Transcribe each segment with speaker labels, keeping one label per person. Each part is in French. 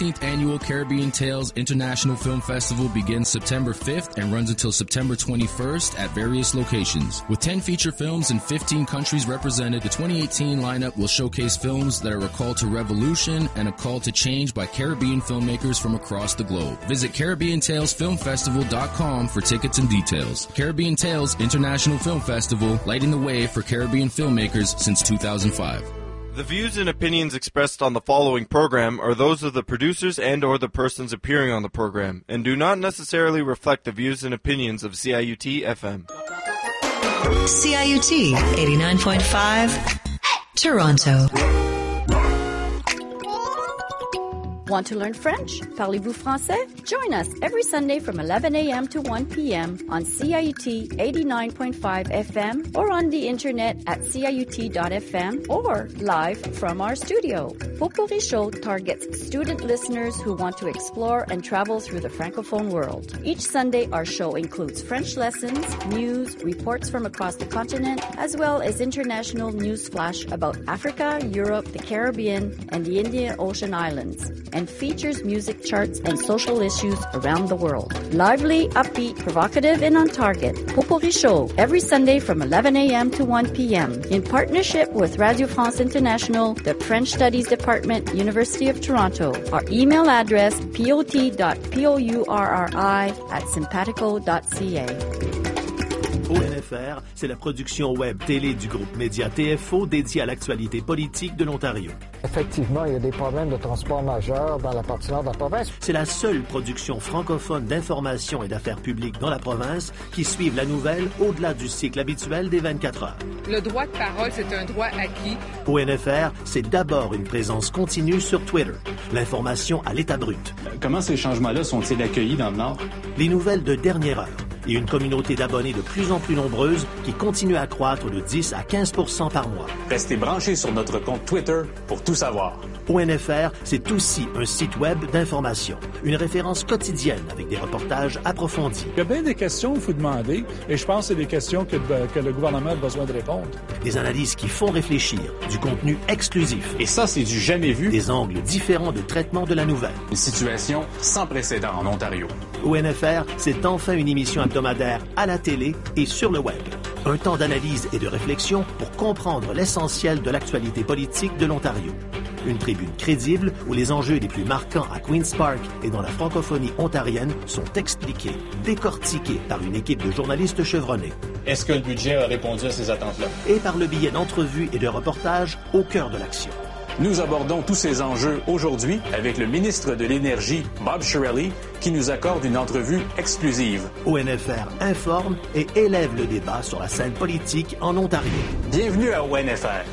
Speaker 1: 14th Annual Caribbean Tales International Film Festival begins September 5th and runs until September 21st at various locations. With 10 feature films and 15 countries represented, the 2018 lineup will showcase films that are a call to revolution and a call to change by Caribbean filmmakers from across the globe. Visit CaribbeanTalesFilmFestival.com for tickets and details. Caribbean Tales International Film Festival, lighting the way for Caribbean filmmakers since 2005.
Speaker 2: The views and opinions expressed on the following program are those of the producers and or the persons appearing on the program and do not necessarily reflect the views and opinions of CIUT-FM.
Speaker 3: CIUT 89.5, Toronto.
Speaker 4: Want to learn French? Parlez-vous français? Join us every Sunday from 11 a.m. to 1 p.m. on CIUT 89.5 FM or on the internet at CIUT.FM or live from our studio. Potpourri Show targets student listeners who want to explore and travel through the Francophone world. Each Sunday, our show includes French lessons, news, reports from across the continent, as well as international news flash about Africa, Europe, the Caribbean, and the Indian Ocean Islands, and features music charts and social issues around the world. Lively, upbeat, provocative, and on target. Potpourri Show, every Sunday from 11 a.m. to 1 p.m. in partnership with Radio France International, the French Studies Department, University of Toronto. Our email address, pot.pourri@simpatico.ca.
Speaker 5: ONFR, c'est la production web télé du groupe média TFO dédié à l'actualité politique de l'Ontario.
Speaker 6: Effectivement, il y a des problèmes de transport majeurs dans la partie nord de la province.
Speaker 5: C'est la seule production francophone d'information et d'affaires publiques dans la province qui suive la nouvelle au-delà du cycle habituel des 24 heures.
Speaker 7: Le droit de parole, c'est un droit acquis.
Speaker 5: ONFR, c'est d'abord une présence continue sur Twitter. L'information à l'état brut.
Speaker 8: Comment ces changements-là sont-ils accueillis dans le Nord?
Speaker 5: Les nouvelles de dernière heure. Et une communauté d'abonnés de plus en plus nombreuse qui continue à croître de 10 à 15% par mois.
Speaker 8: Restez branchés sur notre compte Twitter pour tout savoir.
Speaker 5: ONFR, c'est aussi un site web d'information, une référence quotidienne avec des reportages approfondis.
Speaker 9: Il y a bien des questions qu'il faut demander, et je pense que c'est des questions que le gouvernement a besoin de répondre.
Speaker 5: Des analyses qui font réfléchir, du contenu exclusif.
Speaker 8: Et ça, c'est du jamais vu.
Speaker 5: Des angles différents de traitement de la nouvelle.
Speaker 8: Une situation sans précédent en Ontario.
Speaker 5: ONFR, c'est enfin une émission hebdomadaire à la télé et sur le web. Un temps d'analyse et de réflexion pour comprendre l'essentiel de l'actualité politique de l'Ontario. Une tribune crédible où les enjeux les plus marquants à Queen's Park et dans la francophonie ontarienne sont expliqués, décortiqués par une équipe de journalistes chevronnés.
Speaker 8: Est-ce que le budget a répondu à ces attentes-là?
Speaker 5: Et par le biais d'entrevues et de reportages au cœur de l'action.
Speaker 8: Nous abordons tous ces enjeux aujourd'hui avec le ministre de l'Énergie, Bob Chiarelli, qui nous accorde une entrevue exclusive.
Speaker 5: ONFR informe et élève le débat sur la scène politique en Ontario.
Speaker 8: Bienvenue à ONFR.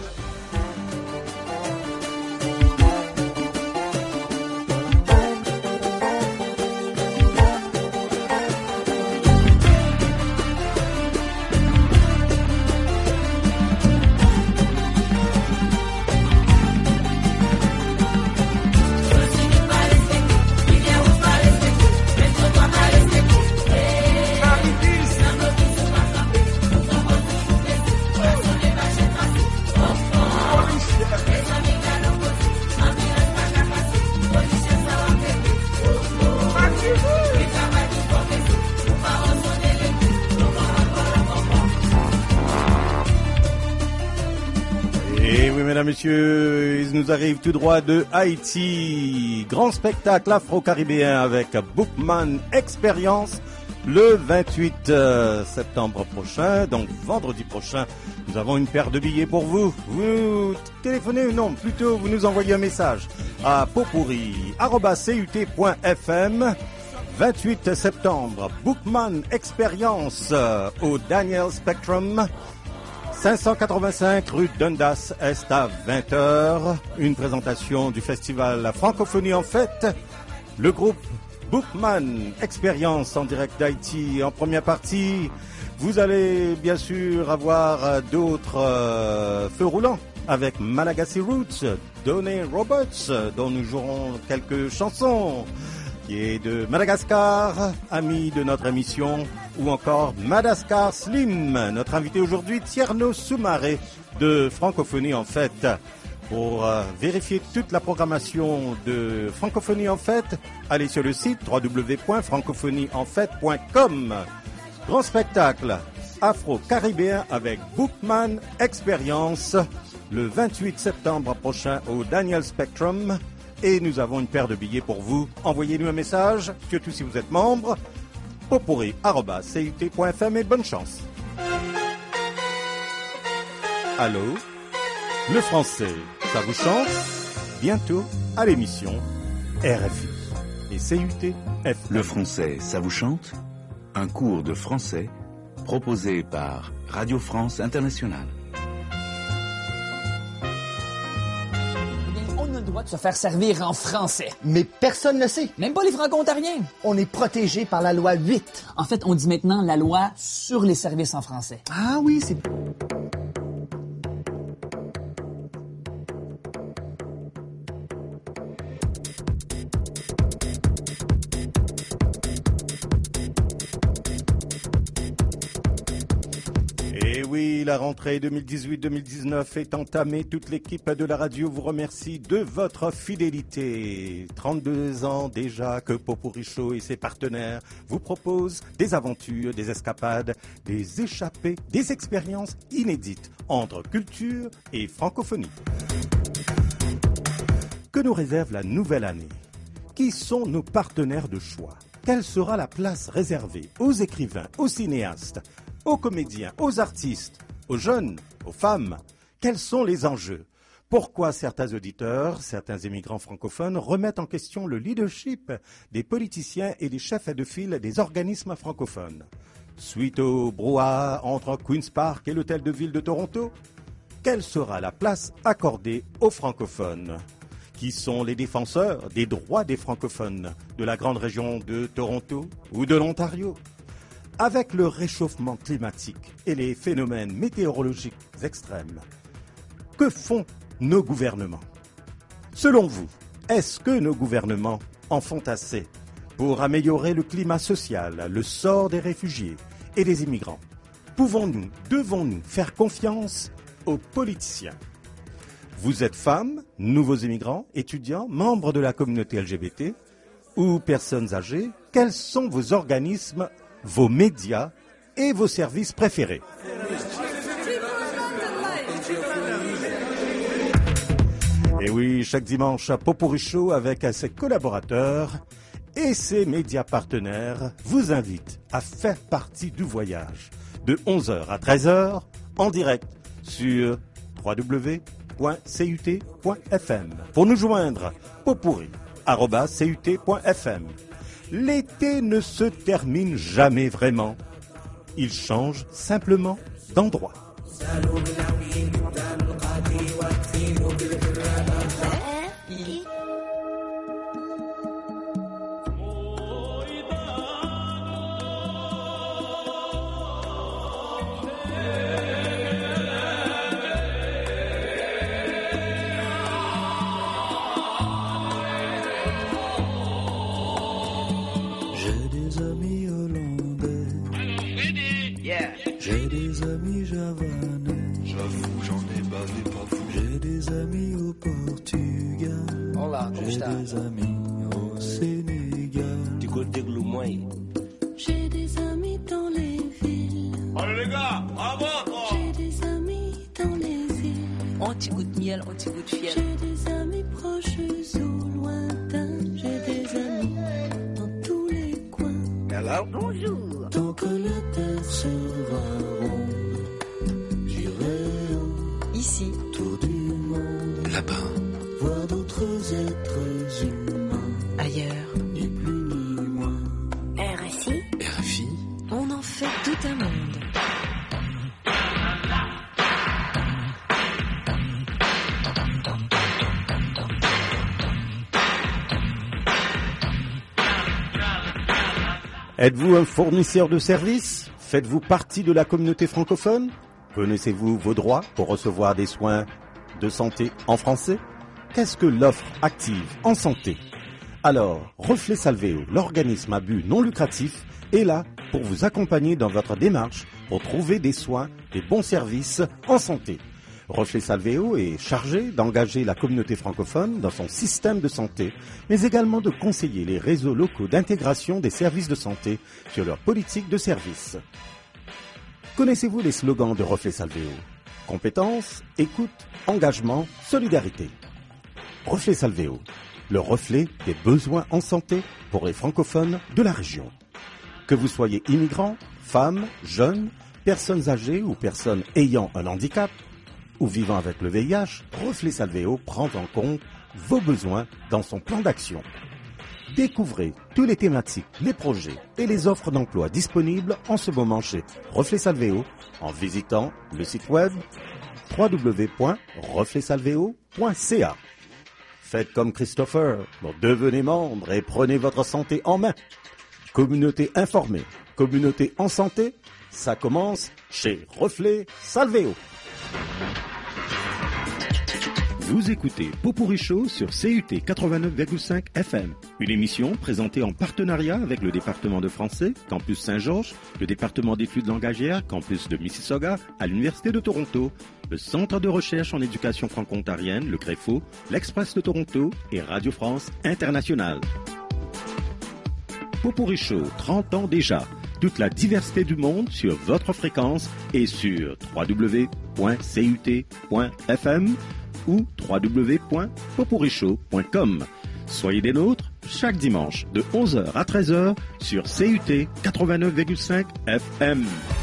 Speaker 10: Messieurs, il nous arrive tout droit de Haïti. Grand spectacle afro-caribéen avec Bookman Experience le 28 septembre prochain, donc vendredi prochain. Nous avons une paire de billets pour vous. Vous téléphonez, non, plutôt vous nous envoyez un message à potpourri@cut.fm. 28 septembre, Bookman Experience au Daniel Spectrum. 585 rue Dundas Est à 20h. Une présentation du festival La Francophonie en fête. Le groupe Bookman Experience en direct d'Haïti. En première partie, vous allez bien sûr avoir d'autres feux roulants avec Malagasy Roots, Donny Roberts, dont nous jouerons quelques chansons, qui est de Madagascar, ami de notre émission, ou encore Madagascar Slim. Notre invité aujourd'hui, Tierno Soumaré, de Francophonie en fête. Pour vérifier toute la programmation de Francophonie en Fête, allez sur le site www.francophonieenfête.com. Grand spectacle afro-caribéen avec Bookman Experience le 28 septembre prochain au Daniel Spectrum. Et nous avons une paire de billets pour vous. Envoyez-nous un message, surtout si vous êtes membre, popuri@cut.fm et bonne chance. Allô? Le français, ça vous chante? Bientôt à l'émission RFI et CUT FM.
Speaker 11: Le français, ça vous chante? Un cours de français proposé par Radio France Internationale.
Speaker 12: On a le droit de se faire servir en français.
Speaker 13: Mais personne ne le sait.
Speaker 12: Même pas les franco-ontariens.
Speaker 13: On est protégé par la loi 8.
Speaker 12: En fait, on dit maintenant la loi sur les services en français.
Speaker 13: Ah oui, c'est...
Speaker 10: Et oui, la rentrée 2018-2019 est entamée. Toute l'équipe de la radio vous remercie de votre fidélité. 32 ans déjà que Popuri Show et ses partenaires vous proposent des aventures, des escapades, des échappées, des expériences inédites entre culture et francophonie. Que nous réserve la nouvelle année? Qui sont nos partenaires de choix? Quelle sera la place réservée aux écrivains, aux cinéastes, aux comédiens, aux artistes, aux jeunes, aux femmes? Quels sont les enjeux? Pourquoi certains auditeurs, certains émigrants francophones remettent en question le leadership des politiciens et des chefs de file des organismes francophones? Suite au brouhaha entre Queen's Park et l'Hôtel de Ville de Toronto, quelle sera la place accordée aux francophones? Qui sont les défenseurs des droits des francophones de la grande région de Toronto ou de l'Ontario? Avec le réchauffement climatique et les phénomènes météorologiques extrêmes, que font nos gouvernements? Selon vous, est-ce que nos gouvernements en font assez pour améliorer le climat social, le sort des réfugiés et des immigrants? Pouvons-nous, devons-nous faire confiance aux politiciens? Vous êtes femme, nouveaux immigrants, étudiants, membres de la communauté LGBT ou personnes âgées? Quels sont vos organismes, vos médias et vos services préférés? Et oui, chaque dimanche à Popuri Show avec ses collaborateurs et ses médias partenaires vous invite à faire partie du voyage de 11h à 13h en direct sur www.cut.fm. Pour nous joindre, popuri@cut.fm. L'été ne se termine jamais vraiment. Il change simplement d'endroit.
Speaker 14: J'ai des amis javanais. J'avoue, j'en ai bavé pas fou. J'ai des amis au Portugal.
Speaker 12: Olá, como
Speaker 14: J'ai
Speaker 12: está?
Speaker 14: des amis au Sénégal. Du côté de Loumoy.
Speaker 15: J'ai des amis dans les villes.
Speaker 14: Allez les gars, bravo!
Speaker 15: J'ai des amis dans les îles.
Speaker 16: Un petit goût de miel, un petit goût de fiel.
Speaker 15: J'ai des amis proches ou lointains. J'ai des amis dans tous les coins.
Speaker 14: Hello?
Speaker 16: Bonjour.
Speaker 15: Tant que la terre sera ronde, j'irai
Speaker 16: ici,
Speaker 15: autour du monde,
Speaker 14: là-bas,
Speaker 15: voir d'autres êtres humains,
Speaker 16: ailleurs,
Speaker 15: ni plus ni moins.
Speaker 16: RFI,
Speaker 14: RFI,
Speaker 16: on en fait tout un monde.
Speaker 10: Êtes-vous un fournisseur de services? Faites-vous partie de la communauté francophone? Connaissez-vous vos droits pour recevoir des soins de santé en français? Qu'est-ce que l'offre active en santé? Alors, Reflet Salvéo, l'organisme à but non lucratif, est là pour vous accompagner dans votre démarche pour trouver des soins, des bons services en santé. Reflet Salvéo est chargé d'engager la communauté francophone dans son système de santé, mais également de conseiller les réseaux locaux d'intégration des services de santé sur leur politique de service. Connaissez-vous les slogans de Reflet Salvéo? Compétence, écoute, engagement, solidarité. Reflet Salvéo, le reflet des besoins en santé pour les francophones de la région. Que vous soyez immigrants, femmes, jeunes, personnes âgées ou personnes ayant un handicap ou vivant avec le VIH, Reflet Salvéo prend en compte vos besoins dans son plan d'action. Découvrez tous les thématiques, les projets et les offres d'emploi disponibles en ce moment chez Reflet Salvéo en visitant le site web www.refletsalveo.ca. Faites comme Christopher, devenez membre et prenez votre santé en main. Communauté informée, communauté en santé, ça commence chez Reflet Salvéo. Vous écoutez Popurrí Show sur CUT 89,5 FM, une émission présentée en partenariat avec le département de français, Campus Saint-Georges, le département d'études langagières, Campus de Mississauga, à l'Université de Toronto, le Centre de recherche en éducation franco-ontarienne, le CREFO, l'Express de Toronto et Radio France Internationale. Popurrí Show, 30 ans déjà. Toute la diversité du monde sur votre fréquence et sur www.cut.fm ou www.popurrishow.com. Soyez des nôtres chaque dimanche de 11h à 13h sur CUT 89,5 FM.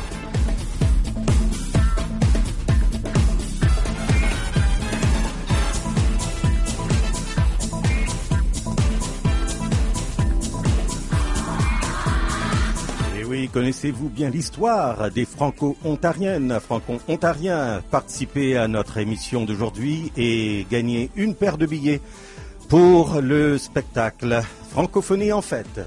Speaker 10: Connaissez-vous bien l'histoire des franco-ontariennes, franco-ontariens? Participez à notre émission d'aujourd'hui et gagnez une paire de billets pour le spectacle Francophonie en fête.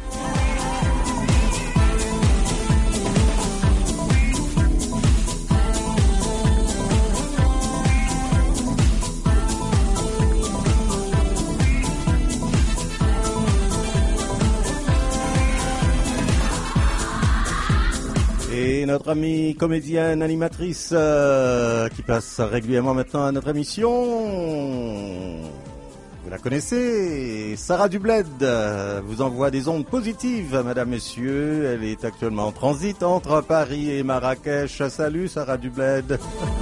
Speaker 10: Et notre amie comédienne, animatrice qui passe régulièrement maintenant à notre émission, vous la connaissez, Sarah Dubled, vous envoie des ondes positives, mesdames, messieurs. Elle est actuellement en transit entre Paris et Marrakech. Salut Sarah Dubled.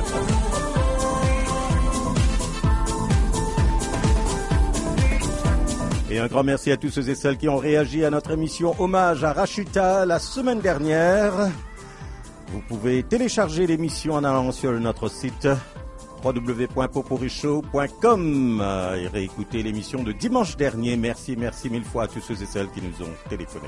Speaker 10: Et un grand merci à tous ceux et celles qui ont réagi à notre émission Hommage à Rachita la semaine dernière. Vous pouvez télécharger l'émission en allant sur notre site www.popurrishow.com et réécouter l'émission de dimanche dernier. Merci mille fois à tous ceux et celles qui nous ont téléphoné.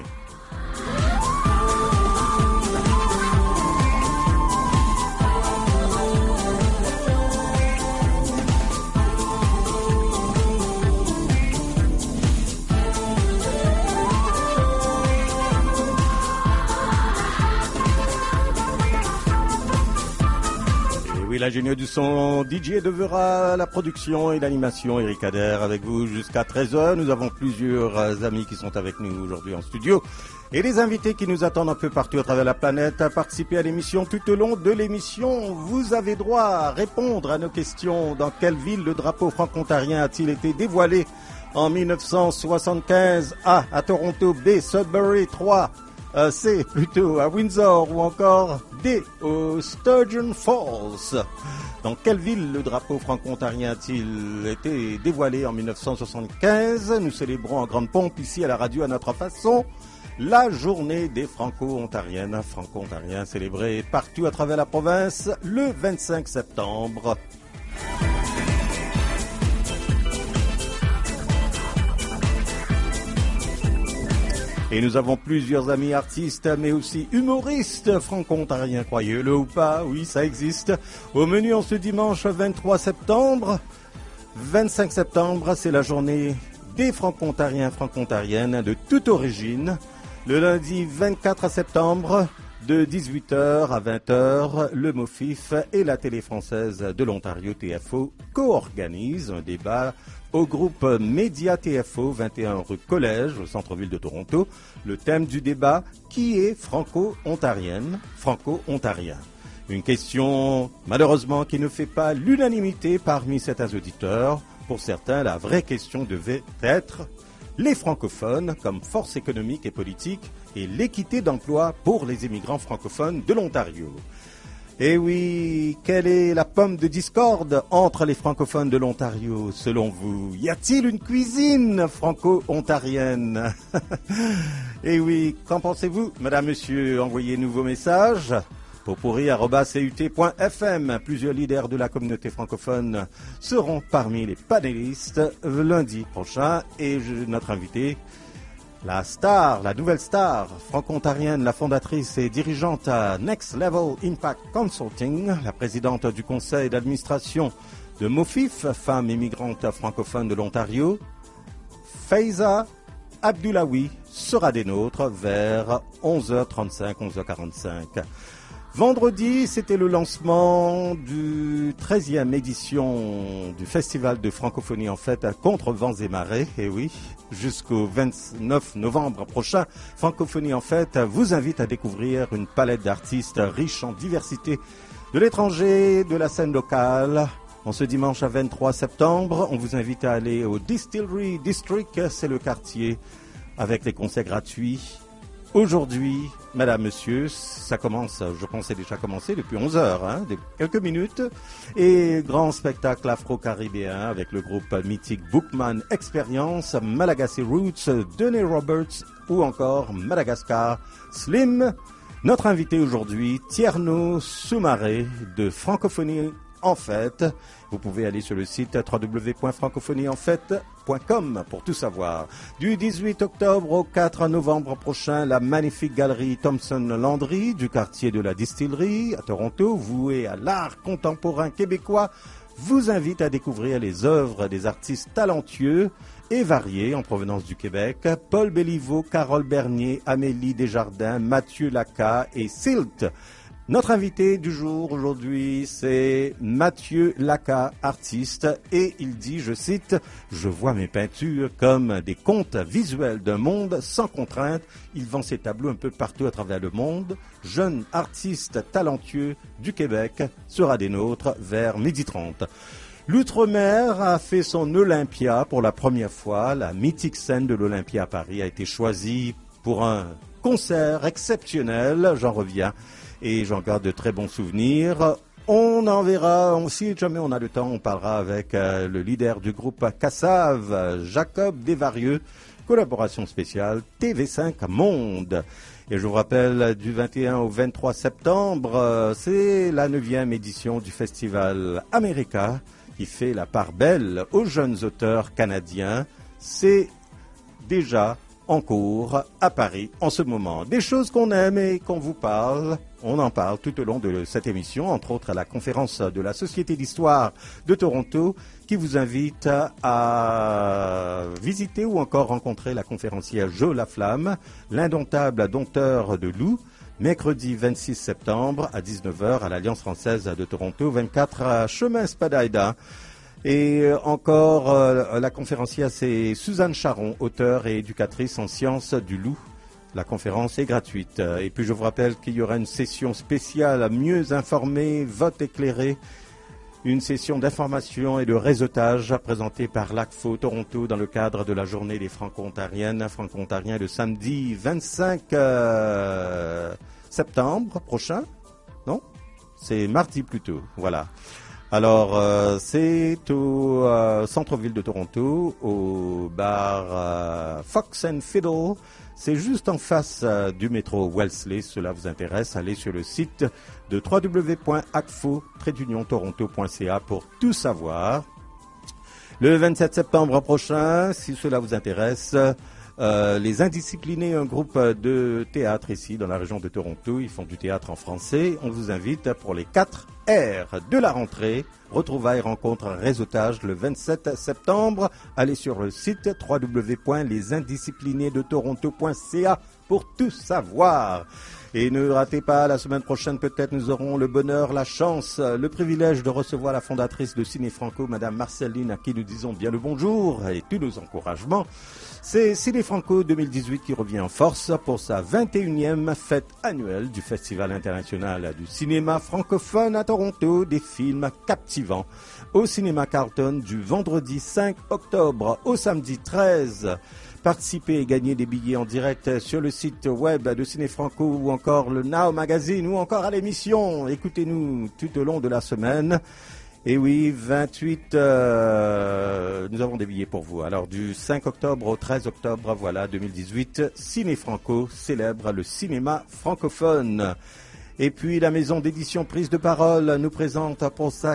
Speaker 10: L'ingénieur du son, DJ Devera, la production et l'animation, Eric Ader avec vous jusqu'à 13h. Nous avons plusieurs amis qui sont avec nous aujourd'hui en studio et des invités qui nous attendent un peu partout à travers la planète à participer à l'émission. Tout au long de l'émission, vous avez droit à répondre à nos questions. Dans quelle ville le drapeau franco-ontarien a-t-il été dévoilé en 1975? A. À Toronto. B. Sudbury. 3. C, plutôt à Windsor, ou encore D, au Sturgeon Falls. Dans quelle ville le drapeau franco-ontarien a-t-il été dévoilé en 1975? Nous célébrons en grande pompe ici à la radio à notre façon la journée des franco-ontariennes. Franco-ontariens célébrés partout à travers la province le 25 septembre. Et nous avons plusieurs amis artistes, mais aussi humoristes franco-ontariens, croyez-le ou pas, oui, ça existe. Au menu en ce dimanche 23 septembre, 25 septembre, c'est la journée des franco-ontariens, franco-ontariennes de toute origine. Le lundi 24 septembre, de 18h à 20h, le MOFIF et la télé française de l'Ontario TFO co-organisent un débat au groupe Média TFO, 21 rue Collège, au centre-ville de Toronto. Le thème du débat, qui est franco-ontarienne, franco-ontarien? Une question, malheureusement, qui ne fait pas l'unanimité parmi certains auditeurs. Pour certains, la vraie question devait être les francophones comme force économique et politique et l'équité d'emploi pour les immigrants francophones de l'Ontario. Eh oui, quelle est la pomme de discorde entre les francophones de l'Ontario, selon vous? Y a-t-il une cuisine franco-ontarienne? Eh oui, qu'en pensez-vous, madame, monsieur? Envoyez-nous vos messages. Potpourri@cut.fm. Plusieurs leaders de la communauté francophone seront parmi les panélistes lundi prochain. Et notre invité, la nouvelle star franco-ontarienne, la fondatrice et dirigeante à Next Level Impact Consulting, la présidente du conseil d'administration de Mofif, femme immigrante francophone de l'Ontario, Faiza Abdoulaoui, sera des nôtres vers 11h35, 11h45. Vendredi, c'était le lancement du 13e édition du Festival de francophonie en fête contre vents et marées. Et oui, jusqu'au 29 novembre prochain, Francophonie en fête vous invite à découvrir une palette d'artistes riches en diversité de l'étranger, de la scène locale. En ce dimanche à 23 septembre, on vous invite à aller au Distillery District, c'est le quartier, avec les concerts gratuits. Aujourd'hui, madame, monsieur, ça commence, je pense c'est déjà commencé depuis 11 heures, quelques minutes. Et grand spectacle afro-caribéen avec le groupe mythique Bookman Experience, Malagasy Roots, Denis Roberts ou encore Madagascar Slim. Notre invité aujourd'hui, Tierno Soumaré de Francophonie en fête. Vous pouvez aller sur le site www.francophonieenfête.com pour tout savoir. Du 18 octobre au 4 novembre prochain, la magnifique galerie Thompson-Landry du quartier de la Distillerie à Toronto, vouée à l'art contemporain québécois, vous invite à découvrir les œuvres des artistes talentueux et variés en provenance du Québec. Paul Béliveau, Carole Bernier, Amélie Desjardins, Mathieu Lacas et Silt. Notre invité du jour aujourd'hui, c'est Mathieu Lacas, artiste, et il dit, je cite, « Je vois mes peintures comme des contes visuels d'un monde sans contrainte. Il vend ses tableaux un peu partout à travers le monde. Jeune artiste talentueux du Québec sera des nôtres vers 12h30. L'Outre-mer a fait son Olympia pour la première fois. La mythique scène de l'Olympia à Paris a été choisie pour un concert exceptionnel. J'en reviens. Et j'en garde de très bons souvenirs. On en verra, si jamais on a le temps, on parlera avec le leader du groupe Cassav, Jacob Desvarieux, collaboration spéciale TV5 Monde. Et je vous rappelle, du 21 au 23 septembre, c'est la 9e édition du Festival America qui fait la part belle aux jeunes auteurs canadiens. C'est déjà en cours à Paris en ce moment. Des choses qu'on aime et qu'on vous parle, on en parle tout au long de cette émission, entre autres à la conférence de la Société d'Histoire de Toronto qui vous invite à visiter ou encore rencontrer la conférencière Jo Laflamme, l'indomptable dompteur de loups, mercredi 26 septembre à 19h à l'Alliance française de Toronto, 24 chemin Spadina. Et encore, la conférencière, c'est Suzanne Charon, auteure et éducatrice en sciences du loup. La conférence est gratuite. Et puis je vous rappelle qu'il y aura une session spéciale à mieux informer, vote éclairé, une session d'information et de réseautage présentée par l'ACFO Toronto dans le cadre de la journée des Franco-Ontariennes. Franco-Ontariens le samedi 25 septembre prochain. Non? C'est mardi plutôt. Voilà. Alors, c'est au centre-ville de Toronto, au bar Fox and Fiddle. C'est juste en face du métro Wellesley. Si cela vous intéresse, allez sur le site de www.acfo-toronto.ca pour tout savoir. Le 27 septembre prochain, si cela vous intéresse, les Indisciplinés, un groupe de théâtre ici dans la région de Toronto, ils font du théâtre en français. On vous invite pour les 4 R de la rentrée. Retrouvailles, rencontres, réseautage le 27 septembre. Allez sur le site www.lesindisciplinésdetoronto.ca pour tout savoir. Et ne ratez pas, la semaine prochaine peut-être nous aurons le bonheur, la chance, le privilège de recevoir la fondatrice de Ciné Franco, Madame Marceline, à qui nous disons bien le bonjour et tous nos encouragements. C'est Ciné Franco 2018 qui revient en force pour sa 21e fête annuelle du Festival international du cinéma francophone à Toronto, des films captivants. Au cinéma Carlton du vendredi 5 octobre au samedi 13. Participez et gagnez des billets en direct sur le site web de Ciné Franco ou encore le Now Magazine ou encore à l'émission. Écoutez-nous tout au long de la semaine. Et oui, 28, nous avons des billets pour vous. Alors du 5 octobre au 13 octobre, voilà, 2018, Ciné Franco célèbre le cinéma francophone. Et puis la maison d'édition Prise de Parole nous présente pour sa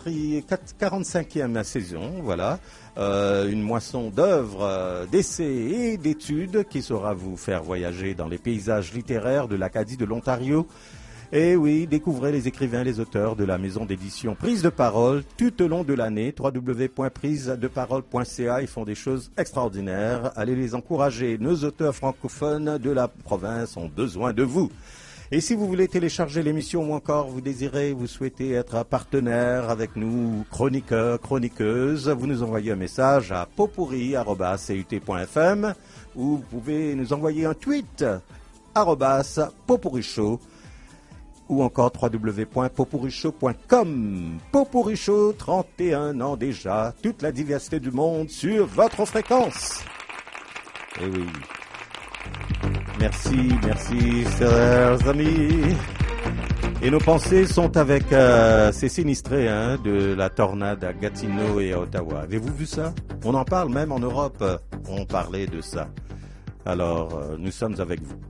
Speaker 10: 45e saison, voilà, une moisson d'œuvres, d'essais et d'études qui saura vous faire voyager dans les paysages littéraires de l'Acadie de l'Ontario. Et oui, découvrez les écrivains, les auteurs de la maison d'édition Prise de Parole tout au long de l'année, www.prisedeparole.ca. Ils font des choses extraordinaires. Allez les encourager. Nos auteurs francophones de la province ont besoin de vous. Et si vous voulez télécharger l'émission ou encore vous souhaitez être partenaire avec nous, chroniqueur, chroniqueuse, vous nous envoyez un message à popurri@cut.fm ou vous pouvez nous envoyer un tweet @popurrishow ou encore www.popurrishow.com. Popurrishow, 31 ans déjà, toute la diversité du monde sur votre fréquence. Eh oui. Merci, chers amis. Et nos pensées sont avec ces sinistrés de la tornade à Gatineau et à Ottawa. Avez-vous vu ça? On en parle même en Europe. On parlait de ça. Alors, nous sommes avec vous.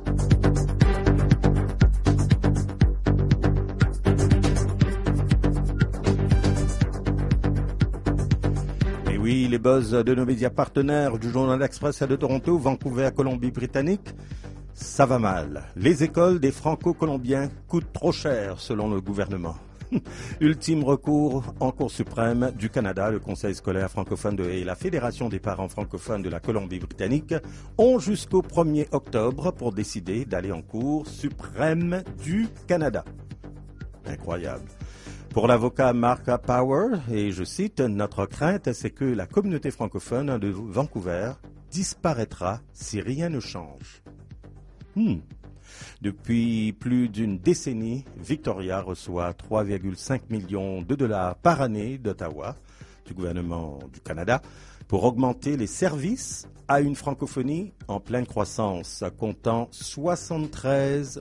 Speaker 10: Oui, les buzz de nos médias partenaires du Journal Express de Toronto, Vancouver, Colombie-Britannique, ça va mal. Les écoles des Franco-Colombiens coûtent trop cher selon le gouvernement. Ultime recours en Cour suprême du Canada, le Conseil scolaire francophone et la Fédération des parents francophones de la Colombie-Britannique ont jusqu'au 1er octobre pour décider d'aller en Cour suprême du Canada. Incroyable. Pour l'avocat Mark Power, et je cite, « Notre crainte, c'est que la communauté francophone de Vancouver disparaîtra si rien ne change. » Depuis plus d'une décennie, Victoria reçoit 3,5 millions de dollars par année d'Ottawa, du gouvernement du Canada, pour augmenter les services à une francophonie en pleine croissance, comptant 73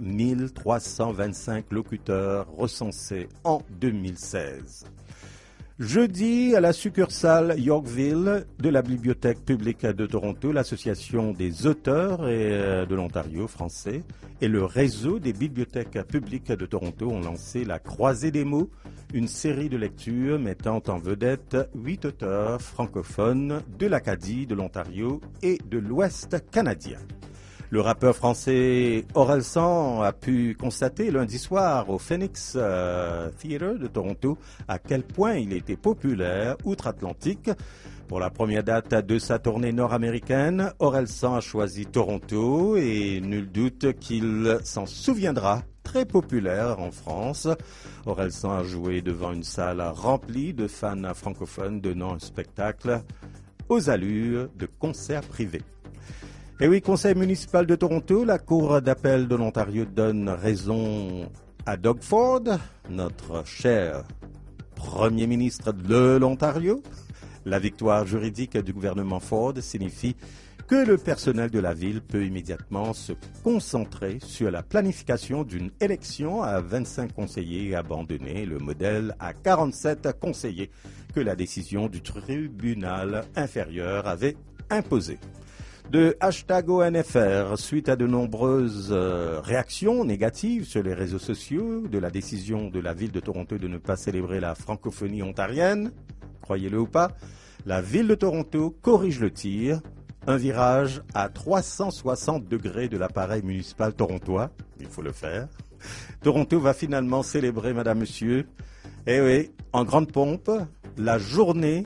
Speaker 10: 325 locuteurs recensés en 2016. Jeudi, à la succursale Yorkville de la Bibliothèque publique de Toronto, l'Association des auteurs de l'Ontario français et le réseau des bibliothèques publiques de Toronto ont lancé la Croisée des mots, une série de lectures mettant en vedette 8 auteurs francophones de l'Acadie, de l'Ontario et de l'Ouest canadien. Le rappeur français Orelsan a pu constater lundi soir au Phoenix Theatre de Toronto à quel point il était populaire outre-Atlantique. Pour la première date de sa tournée nord-américaine, Orelsan a choisi Toronto et nul doute qu'il s'en souviendra. Très populaire en France, Orelsan a joué devant une salle remplie de fans francophones donnant un spectacle aux allures de concert privé. Et oui, Conseil municipal de Toronto, la Cour d'appel de l'Ontario donne raison à Doug Ford, notre cher Premier ministre de l'Ontario. La victoire juridique du gouvernement Ford signifie que le personnel de la ville peut immédiatement se concentrer sur la planification d'une élection à 25 conseillers et abandonner le modèle à 47 conseillers que la décision du tribunal inférieur avait imposé. De #ONFR, suite à de nombreuses réactions négatives sur les réseaux sociaux de la décision de la ville de Toronto de ne pas célébrer la francophonie ontarienne, croyez-le ou pas, la ville de Toronto corrige le tir, un virage à 360 degrés de l'appareil municipal torontois, il faut le faire, Toronto va finalement célébrer, madame, monsieur, et oui, en grande pompe, la journée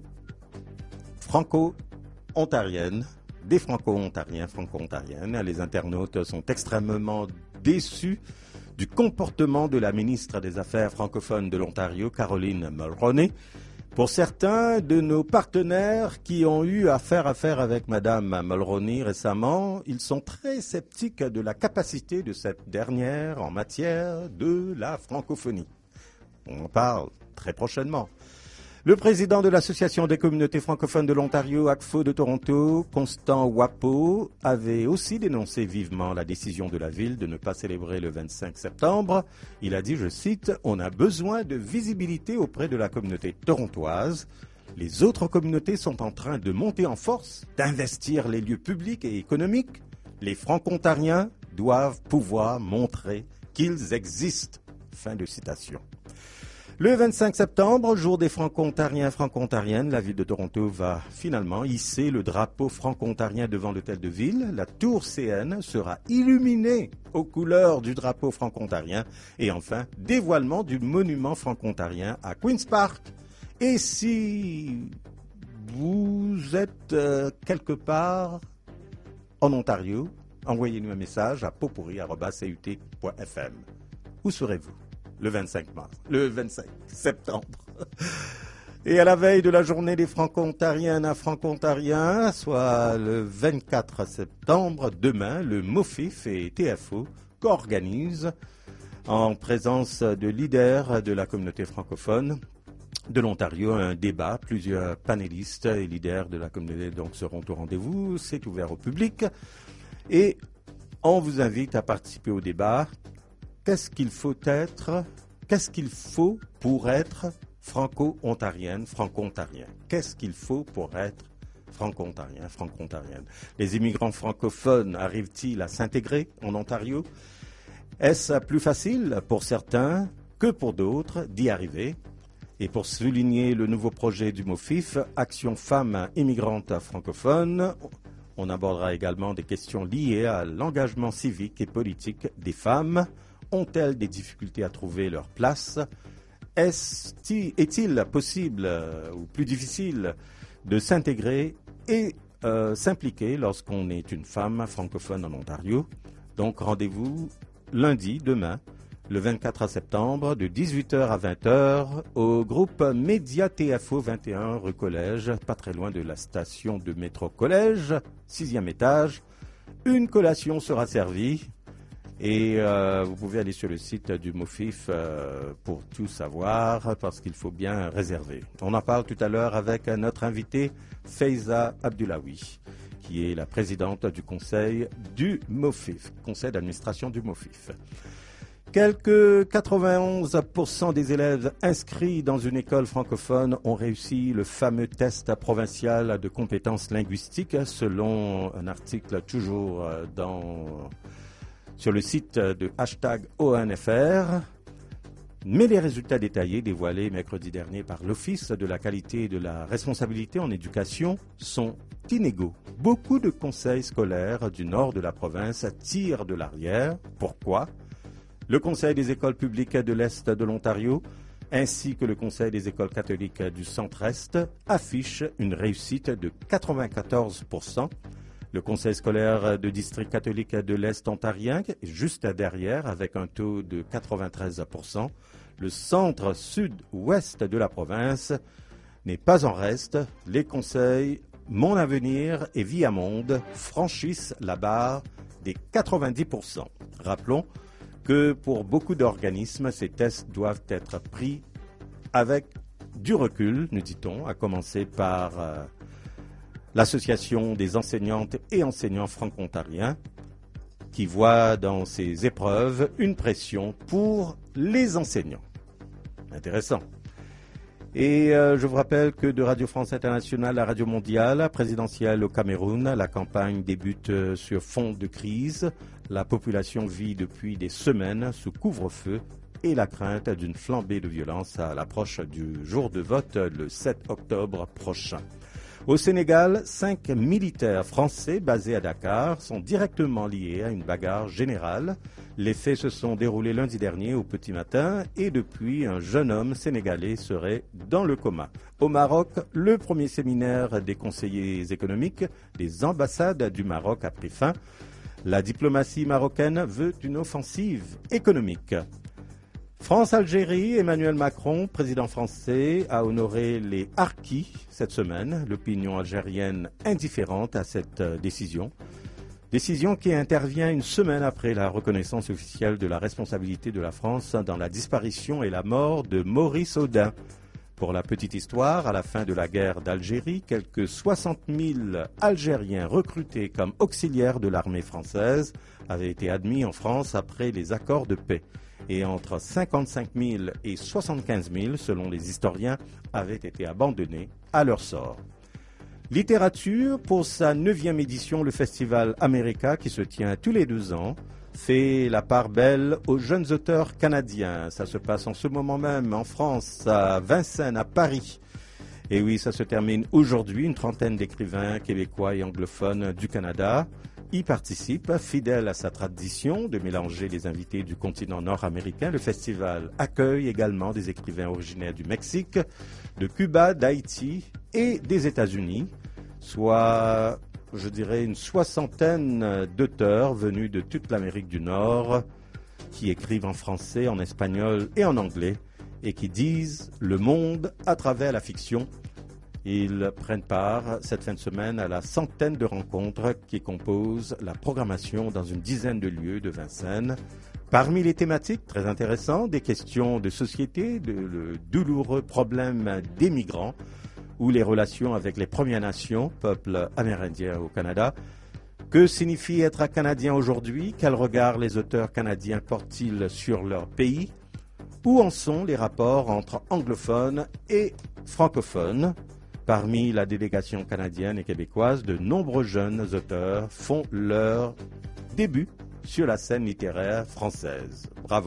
Speaker 10: franco-ontarienne, des franco-ontariens, franco-ontariennes. Les internautes sont extrêmement déçus du comportement de la ministre des Affaires francophones de l'Ontario, Caroline Mulroney. Pour certains de nos partenaires qui ont eu affaire avec Madame Mulroney récemment, ils sont très sceptiques de la capacité de cette dernière en matière de la francophonie. On en parle très prochainement. Le président de l'Association des communautés francophones de l'Ontario, ACFO de Toronto, Constant Wapo, avait aussi dénoncé vivement la décision de la ville de ne pas célébrer le 25 septembre. Il a dit, je cite, « On a besoin de visibilité auprès de la communauté torontoise. Les autres communautés sont en train de monter en force, d'investir les lieux publics et économiques. Les franco-ontariens doivent pouvoir montrer qu'ils existent. » Fin de citation. Le 25 septembre, jour des franco-ontariens et franco-ontariennes, la ville de Toronto va finalement hisser le drapeau franco-ontarien devant l'hôtel de ville. La tour CN sera illuminée aux couleurs du drapeau franco-ontarien. Et enfin, dévoilement du monument franco-ontarien à Queen's Park. Et si vous êtes quelque part en Ontario, envoyez-nous un message à potpourri@cut.fm. Où serez-vous le 25 septembre? Et à la veille de la journée des franco-ontariennes à franco-ontariens, soit le 24 septembre, demain, le MOFIF et TFO co-organisent, en présence de leaders de la communauté francophone de l'Ontario, un débat. Plusieurs panélistes et leaders de la communauté donc seront au rendez-vous. C'est ouvert au public. Et on vous invite à participer au débat. Qu'est-ce qu'il faut pour être franco-ontarienne, franco-ontarien? Qu'est-ce qu'il faut pour être franco-ontarien, franco-ontarienne? Les immigrants francophones arrivent-ils à s'intégrer en Ontario? Est-ce plus facile pour certains que pour d'autres d'y arriver? Et pour souligner le nouveau projet du MOFIF, Action Femmes immigrantes francophones, on abordera également des questions liées à l'engagement civique et politique des femmes. Ont-elles des difficultés à trouver leur place? Est-il possible ou plus difficile de s'intégrer et s'impliquer lorsqu'on est une femme francophone en Ontario? Donc rendez-vous lundi, demain, le 24 septembre, de 18h à 20h, au groupe Média TFO 21 rue Collège, pas très loin de la station de métro Collège, 6e étage. Une collation sera servie. Et vous pouvez aller sur le site du MOFIF pour tout savoir, parce qu'il faut bien réserver. On en parle tout à l'heure avec notre invitée, Faiza Abdullaoui, qui est la présidente du conseil du MOFIF, conseil d'administration du MOFIF. Quelques 91% des élèves inscrits dans une école francophone ont réussi le fameux test provincial de compétences linguistiques, selon un article toujours sur le site de #ONFR. Mais les résultats détaillés dévoilés mercredi dernier par l'Office de la qualité et de la responsabilité en éducation sont inégaux. Beaucoup de conseils scolaires du nord de la province tirent de l'arrière. Pourquoi? Le Conseil des écoles publiques de l'Est de l'Ontario ainsi que le Conseil des écoles catholiques du Centre-Est affichent une réussite de 94%. Le Conseil scolaire de district catholique de l'Est ontarien est juste derrière avec un taux de 93%. Le centre-sud-ouest de la province n'est pas en reste. Les conseils Mon Avenir et Viamonde franchissent la barre des 90%. Rappelons que pour beaucoup d'organismes, ces tests doivent être pris avec du recul, nous dit-on, à commencer par l'Association des enseignantes et enseignants franco-ontariens, qui voit dans ces épreuves une pression pour les enseignants. Intéressant. Et je vous rappelle que de Radio France Internationale à Radio Mondiale, présidentielle au Cameroun, la campagne débute sur fond de crise. La population vit depuis des semaines sous couvre-feu et la crainte d'une flambée de violence à l'approche du jour de vote le 7 octobre prochain. Au Sénégal, 5 militaires français basés à Dakar sont directement liés à une bagarre générale. Les faits se sont déroulés lundi dernier au petit matin et depuis, un jeune homme sénégalais serait dans le coma. Au Maroc, le premier séminaire des conseillers économiques des ambassades du Maroc a pris fin. La diplomatie marocaine veut une offensive économique. France-Algérie, Emmanuel Macron, président français, a honoré les harkis cette semaine. L'opinion algérienne indifférente à cette décision. Décision qui intervient une semaine après la reconnaissance officielle de la responsabilité de la France dans la disparition et la mort de Maurice Audin. Pour la petite histoire, à la fin de la guerre d'Algérie, quelques 60 000 Algériens recrutés comme auxiliaires de l'armée française avaient été admis en France après les accords de paix. Et entre 55 000 et 75 000, selon les historiens, avaient été abandonnés à leur sort. Littérature, pour sa 9e édition, le festival America, qui se tient tous les 2 ans, fait la part belle aux jeunes auteurs canadiens. Ça se passe en ce moment même en France, à Vincennes, à Paris. Et oui, ça se termine aujourd'hui. Une trentaine d'écrivains québécois et anglophones du Canada y participent, fidèle à sa tradition de mélanger les invités du continent nord-américain. Le festival accueille également des écrivains originaires du Mexique, de Cuba, d'Haïti et des États-Unis, soit, je dirais, une 60aine d'auteurs venus de toute l'Amérique du Nord qui écrivent en français, en espagnol et en anglais et qui disent le monde à travers la fiction. Ils prennent part cette fin de semaine à la centaine de rencontres qui composent la programmation dans une dizaine de lieux de Vincennes. Parmi les thématiques très intéressantes, des questions de société, le douloureux problème des migrants ou les relations avec les Premières Nations, peuples amérindiens au Canada. Que signifie être un Canadien aujourd'hui? Quel regard les auteurs canadiens portent-ils sur leur pays? Où en sont les rapports entre anglophones et francophones? Parmi la délégation canadienne et québécoise, de nombreux jeunes auteurs font leur début sur la scène littéraire française. Bravo.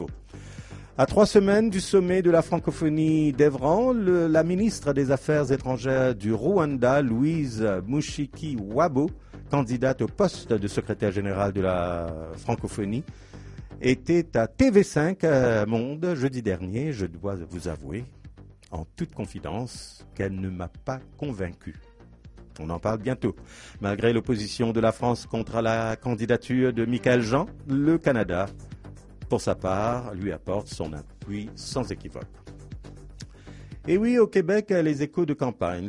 Speaker 10: À 3 semaines du sommet de la francophonie d'Évran, la ministre des Affaires étrangères du Rwanda, Louise Mushikiwabo, candidate au poste de secrétaire général de la francophonie, était à TV5 Monde jeudi dernier. Je dois vous avouer, en toute confidence, qu'elle ne m'a pas convaincu. On en parle bientôt. Malgré l'opposition de la France contre la candidature de Michaël Jean, le Canada, pour sa part, lui apporte son appui sans équivoque. Et oui, au Québec, les échos de campagne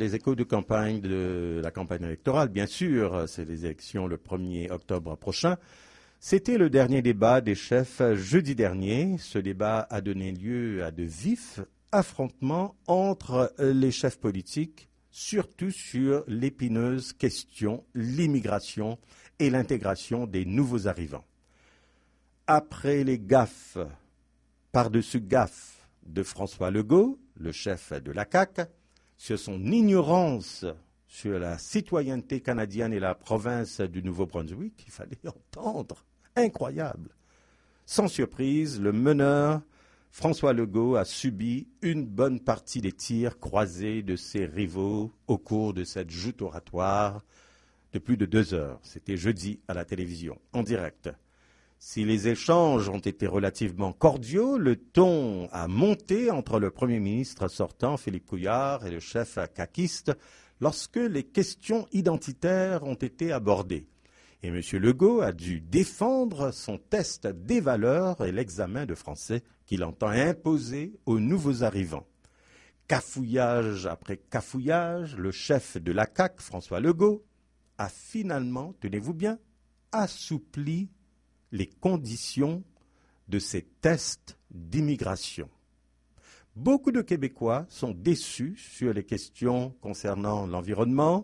Speaker 10: de la campagne électorale, bien sûr, c'est les élections le 1er octobre prochain. C'était le dernier débat des chefs jeudi dernier. Ce débat a donné lieu à de vifs affrontements entre les chefs politiques, surtout sur l'épineuse question, l'immigration et l'intégration des nouveaux arrivants. Après les gaffes, par-dessus gaffes de François Legault, le chef de la CAQ, sur son ignorance sur la citoyenneté canadienne et la province du Nouveau-Brunswick, il fallait entendre. Incroyable. Sans surprise, le meneur François Legault a subi une bonne partie des tirs croisés de ses rivaux au cours de cette joute oratoire de plus de 2 heures. C'était jeudi à la télévision, en direct. Si les échanges ont été relativement cordiaux, le ton a monté entre le Premier ministre sortant, Philippe Couillard, et le chef caquiste lorsque les questions identitaires ont été abordées. Et M. Legault a dû défendre son test des valeurs et l'examen de français qu'il entend imposer aux nouveaux arrivants. Cafouillage après cafouillage, le chef de la CAQ, François Legault, a finalement, tenez-vous bien, assoupli les conditions de ces tests d'immigration. Beaucoup de Québécois sont déçus sur les questions concernant l'environnement,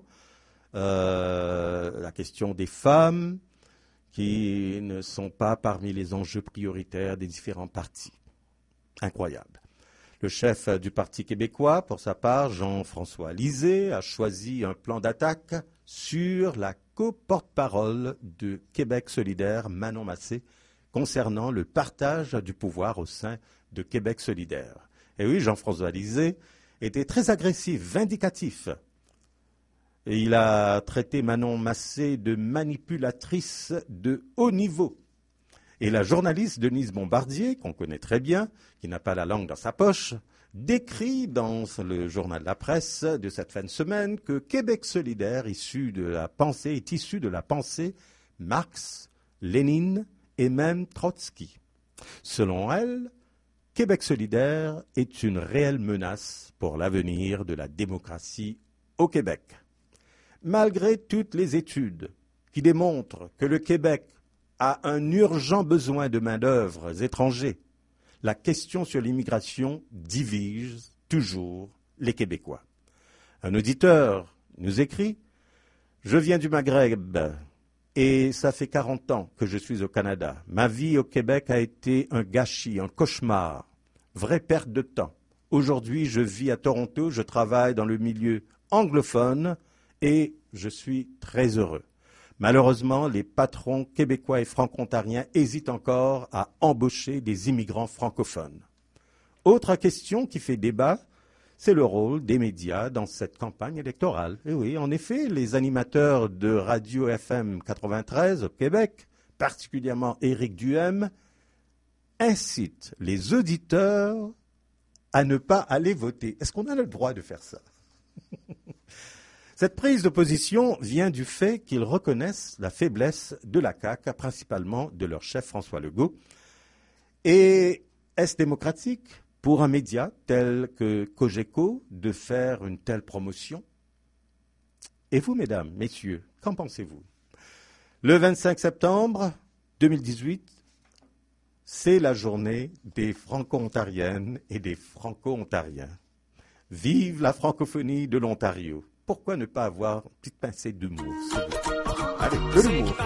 Speaker 10: la question des femmes, qui ne sont pas parmi les enjeux prioritaires des différents partis. Incroyable. Le chef du Parti québécois, pour sa part, Jean-François Lisée, a choisi un plan d'attaque sur la co-porte-parole de Québec solidaire, Manon Massé, concernant le partage du pouvoir au sein de Québec solidaire. Et oui, Jean-François Lisée était très agressif, vindicatif. Et il a traité Manon Massé de manipulatrice de haut niveau. Et la journaliste Denise Bombardier, qu'on connaît très bien, qui n'a pas la langue dans sa poche, décrit dans le journal La Presse de cette fin de semaine que Québec solidaire est issu de la pensée Marx, Lénine et même Trotsky. Selon elle, Québec solidaire est une réelle menace pour l'avenir de la démocratie au Québec. Malgré toutes les études qui démontrent que le Québec a un urgent besoin de main-d'œuvre étrangers, la question sur l'immigration divise toujours les Québécois. Un auditeur nous écrit « Je viens du Maghreb et ça fait 40 ans que je suis au Canada. Ma vie au Québec a été un gâchis, un cauchemar, vraie perte de temps. Aujourd'hui, je vis à Toronto, je travaille dans le milieu anglophone et je suis très heureux. Malheureusement, les patrons québécois et franco-ontariens hésitent encore à embaucher des immigrants francophones. Autre question qui fait débat, c'est le rôle des médias dans cette campagne électorale. Et oui, en effet, les animateurs de Radio FM 93 au Québec, particulièrement Éric Duhem, incitent les auditeurs à ne pas aller voter. Est-ce qu'on a le droit de faire ça? Cette prise de position vient du fait qu'ils reconnaissent la faiblesse de la CAQ, principalement de leur chef François Legault. Et est-ce démocratique pour un média tel que Cogeco de faire une telle promotion? Et vous, mesdames, messieurs, qu'en pensez-vous? Le 25 septembre 2018, c'est la journée des Franco-Ontariennes et des Franco-Ontariens. Vive la francophonie de l'Ontario! Pourquoi ne pas avoir une petite pincée d'humour, s'il vous plaît? Avec de l'humour.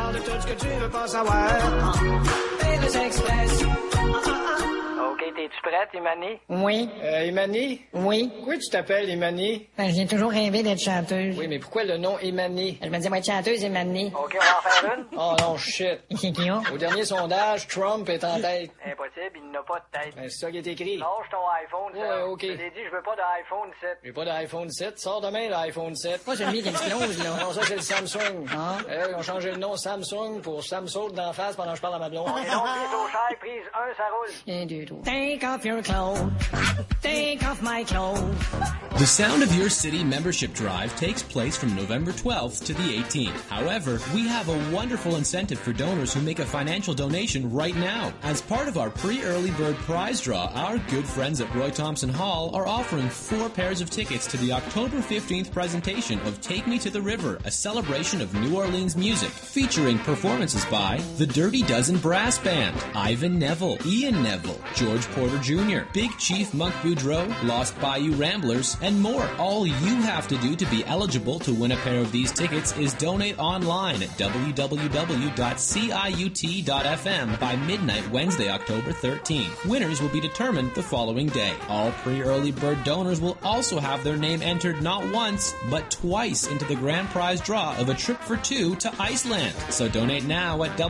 Speaker 17: OK, t'es-tu prête, Imani?
Speaker 18: Oui.
Speaker 17: Imani?
Speaker 18: Oui.
Speaker 17: Pourquoi tu t'appelles Imani?
Speaker 18: J'ai toujours rêvé d'être chanteuse.
Speaker 17: Oui, mais pourquoi le nom Imani?
Speaker 18: Je me disais, moi, être chanteuse, Imani.
Speaker 17: OK, on va en faire une? Oh non, shit.
Speaker 18: C'est qui, on?
Speaker 17: Au dernier sondage, Trump est en tête.
Speaker 19: Impossible, il n'a pas de tête.
Speaker 17: Ben, c'est ça qui est écrit.
Speaker 19: Lâche ton iPhone, ça.
Speaker 17: OK.
Speaker 19: Je t'ai dit, je veux pas d'iPhone 7.
Speaker 17: J'ai pas d'iPhone 7. Sors demain l'iPhone 7.
Speaker 18: Pas celui qui explose, là.
Speaker 17: Non, ça, c'est le Samsung.
Speaker 18: Ah.
Speaker 17: Ils ont changé le nom Samsung pour Samsung d'en face pendant que je parle à ma blonde.
Speaker 19: Et donc, prise au cher, prise 1, ça roule.
Speaker 18: 1, 2, 3. Take off your clothes. Take off my clothes.
Speaker 1: The Sound of Your City membership drive takes place from November 12th to the 18th. However, we have a wonderful incentive for donors who make a financial donation right now. As part of our pre-early bird prize draw, our good friends at Roy Thompson Hall are offering 4 pairs of tickets to the October 15th presentation of Take Me to the River, a celebration of New Orleans music, featuring performances by the Dirty Dozen Brass Band, Ivan Neville, Ian Neville, George Porter Jr., Big Chief Monk Boudreaux, Lost Bayou Ramblers, and more. All you have to do to be eligible to win a pair of these tickets is donate online at www.ciut.fm by midnight Wednesday, October 13th. Winners will be determined the following day. All pre-early bird donors will also have their name entered not once, but twice into the grand prize draw of a trip for 2 to Iceland. So donate now at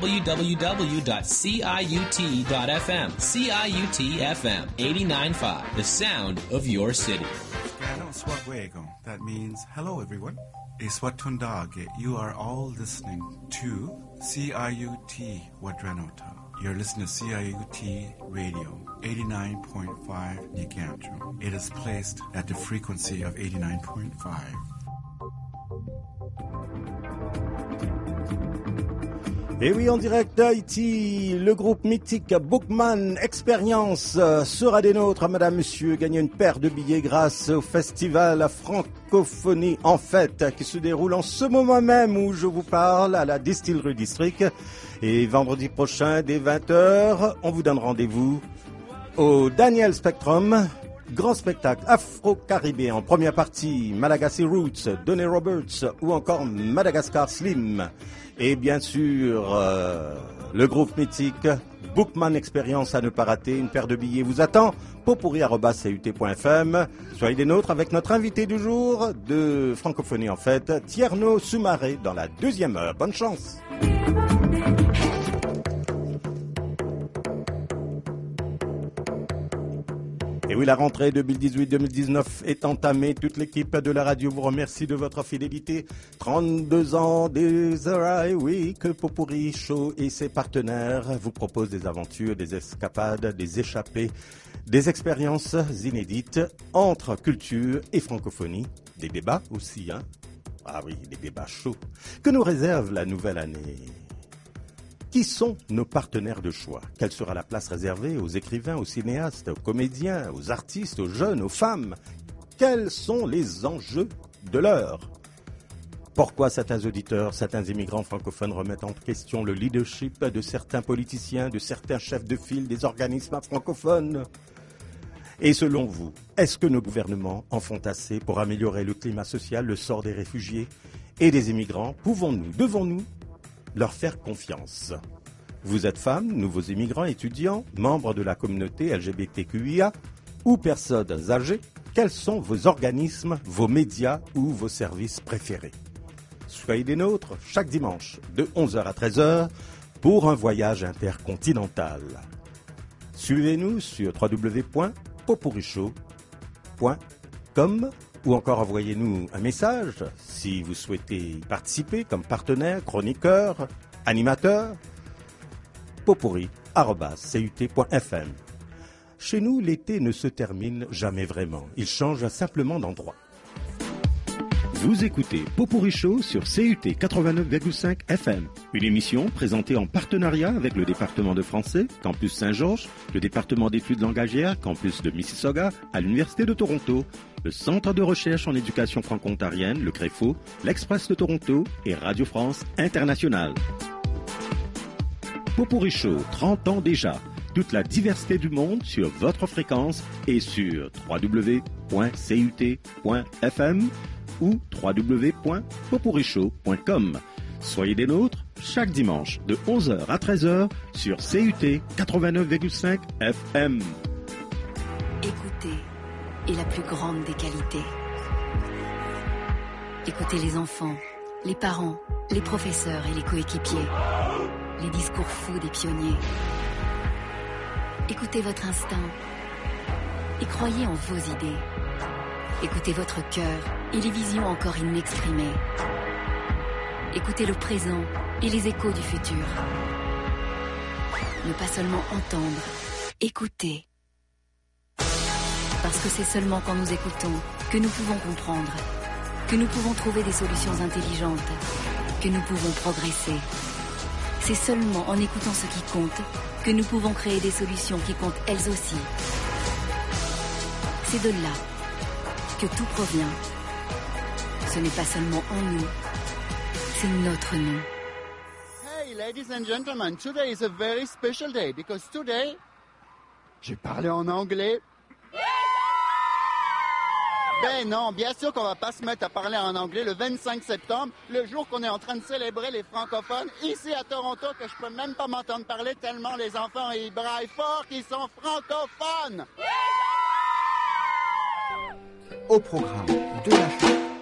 Speaker 1: www.ciut.fm. CIUT-FM 89.5, the sound of your city.
Speaker 20: That means hello everyone. Iswatundage. You are all listening to CIUT Wadranota. You're listening to CIUT Radio 89.5 Nicancho. It is placed at the frequency of 89.5.
Speaker 10: Et oui, en direct d'Haïti, le groupe mythique Bookman Experience sera des nôtres. Madame, monsieur, gagner une paire de billets grâce au festival Francophonie en fête qui se déroule en ce moment même où je vous parle à la Distillery District. Et vendredi prochain, dès 20h, on vous donne rendez-vous au Daniel Spectrum. Grand spectacle afro-caribéen en première partie, Malagasy Roots, Donny Roberts ou encore Madagascar Slim. Et bien sûr, le groupe mythique Bookman Experience à ne pas rater. Une paire de billets vous attend. popurri@cut.fm. Soyez des nôtres avec notre invité du jour de Francophonie en fête, Tierno Soumaré, dans la deuxième heure. Bonne chance. Et oui, la rentrée 2018-2019 est entamée. Toute l'équipe de la radio vous remercie de votre fidélité. 32 ans des et oui, que Pot-Pourri Show et ses partenaires vous proposent des aventures, des escapades, des échappées, des expériences inédites entre culture et francophonie. Des débats aussi, hein? Ah oui, des débats chauds que nous réserve la nouvelle année. Qui sont nos partenaires de choix? Quelle sera la place réservée aux écrivains, aux cinéastes, aux comédiens, aux artistes, aux jeunes, aux femmes? Quels sont les enjeux de l'heure? Pourquoi certains auditeurs, certains immigrants francophones remettent en question le leadership de certains politiciens, de certains chefs de file des organismes francophones? Et selon vous, est-ce que nos gouvernements en font assez pour améliorer le climat social, le sort des réfugiés et des immigrants? Pouvons-nous, devons-nous leur faire confiance? Vous êtes femme, nouveaux immigrants, étudiants, membres de la communauté LGBTQIA ou personnes âgées? Quels sont vos organismes, vos médias ou vos services préférés? Soyez des nôtres chaque dimanche de 11h à 13h pour un voyage intercontinental. Suivez-nous sur www.potpourrishow.com ou encore envoyez-nous un message si vous souhaitez y participer comme partenaire, chroniqueur, animateur. potpourri@cut.fm. Chez nous, l'été ne se termine jamais vraiment. Il change simplement d'endroit. Vous écoutez Pot-Pourri Show sur CUT 89,5 FM. Une émission présentée en partenariat avec le département de français, Campus Saint-Georges, le département d'études langagières, Campus de Mississauga, à l'Université de Toronto, le Centre de recherche en éducation franco-ontarienne, le CREFO, l'Express de Toronto et Radio France Internationale. Pot-Pourri Show, 30 ans déjà. Toute la diversité du monde sur votre fréquence et sur www.cut.fm ou www.potpourrishow.com. Soyez des nôtres chaque dimanche de 11h à 13h sur CUT 89,5 FM.
Speaker 16: Écouter est la plus grande des qualités. Écoutez les enfants, les parents, les professeurs et les coéquipiers, les discours fous des pionniers. Écoutez votre instinct et croyez en vos idées. Écoutez votre cœur et les visions encore inexprimées. Écoutez le présent et les échos du futur. Ne pas seulement entendre, écouter. Parce que c'est seulement quand nous écoutons que nous pouvons comprendre, que nous pouvons trouver des solutions intelligentes, que nous pouvons progresser. C'est seulement en écoutant ce qui compte que nous pouvons créer des solutions qui comptent elles aussi. C'est de là que tout provient. Ce n'est pas seulement en nous, c'est notre nous.
Speaker 21: Hey, ladies and gentlemen, today is a very special day because today, j'ai parlé en anglais. Ben non, bien sûr qu'on va pas se mettre à parler en anglais le 25 septembre, le jour qu'on est en train de célébrer les francophones, ici à Toronto, que je peux même pas m'entendre parler tellement les enfants ils braillent fort qu'ils sont francophones.
Speaker 5: Au programme de la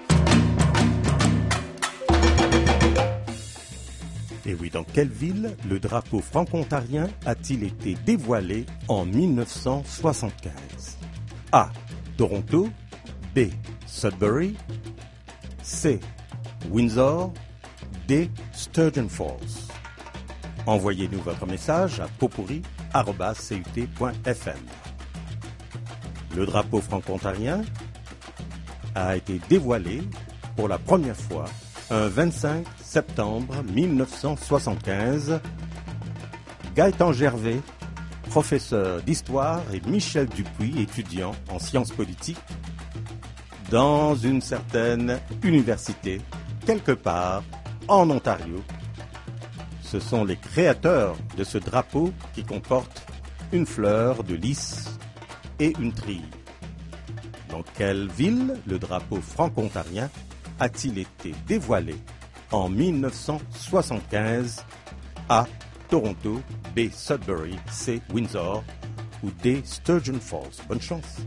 Speaker 10: Et oui, dans quelle ville le drapeau franco-ontarien a-t-il été dévoilé en 1975? A. Toronto. B. Sudbury. C. Windsor. D. Sturgeon Falls. Envoyez-nous votre message à potpourri@cut.fm. Le drapeau franco-ontarien a été dévoilé pour la première fois un 25 septembre 1975. Gaëtan Gervais, professeur d'histoire, et Michel Dupuis, étudiant en sciences politiques, dans une certaine université, quelque part en Ontario. Ce sont les créateurs de ce drapeau qui comporte une fleur de lys et une trille. Dans quelle ville le drapeau franco-ontarien a-t-il été dévoilé en 1975? A. Toronto, B. Sudbury, C. Windsor ou D. Sturgeon Falls. Bonne chance.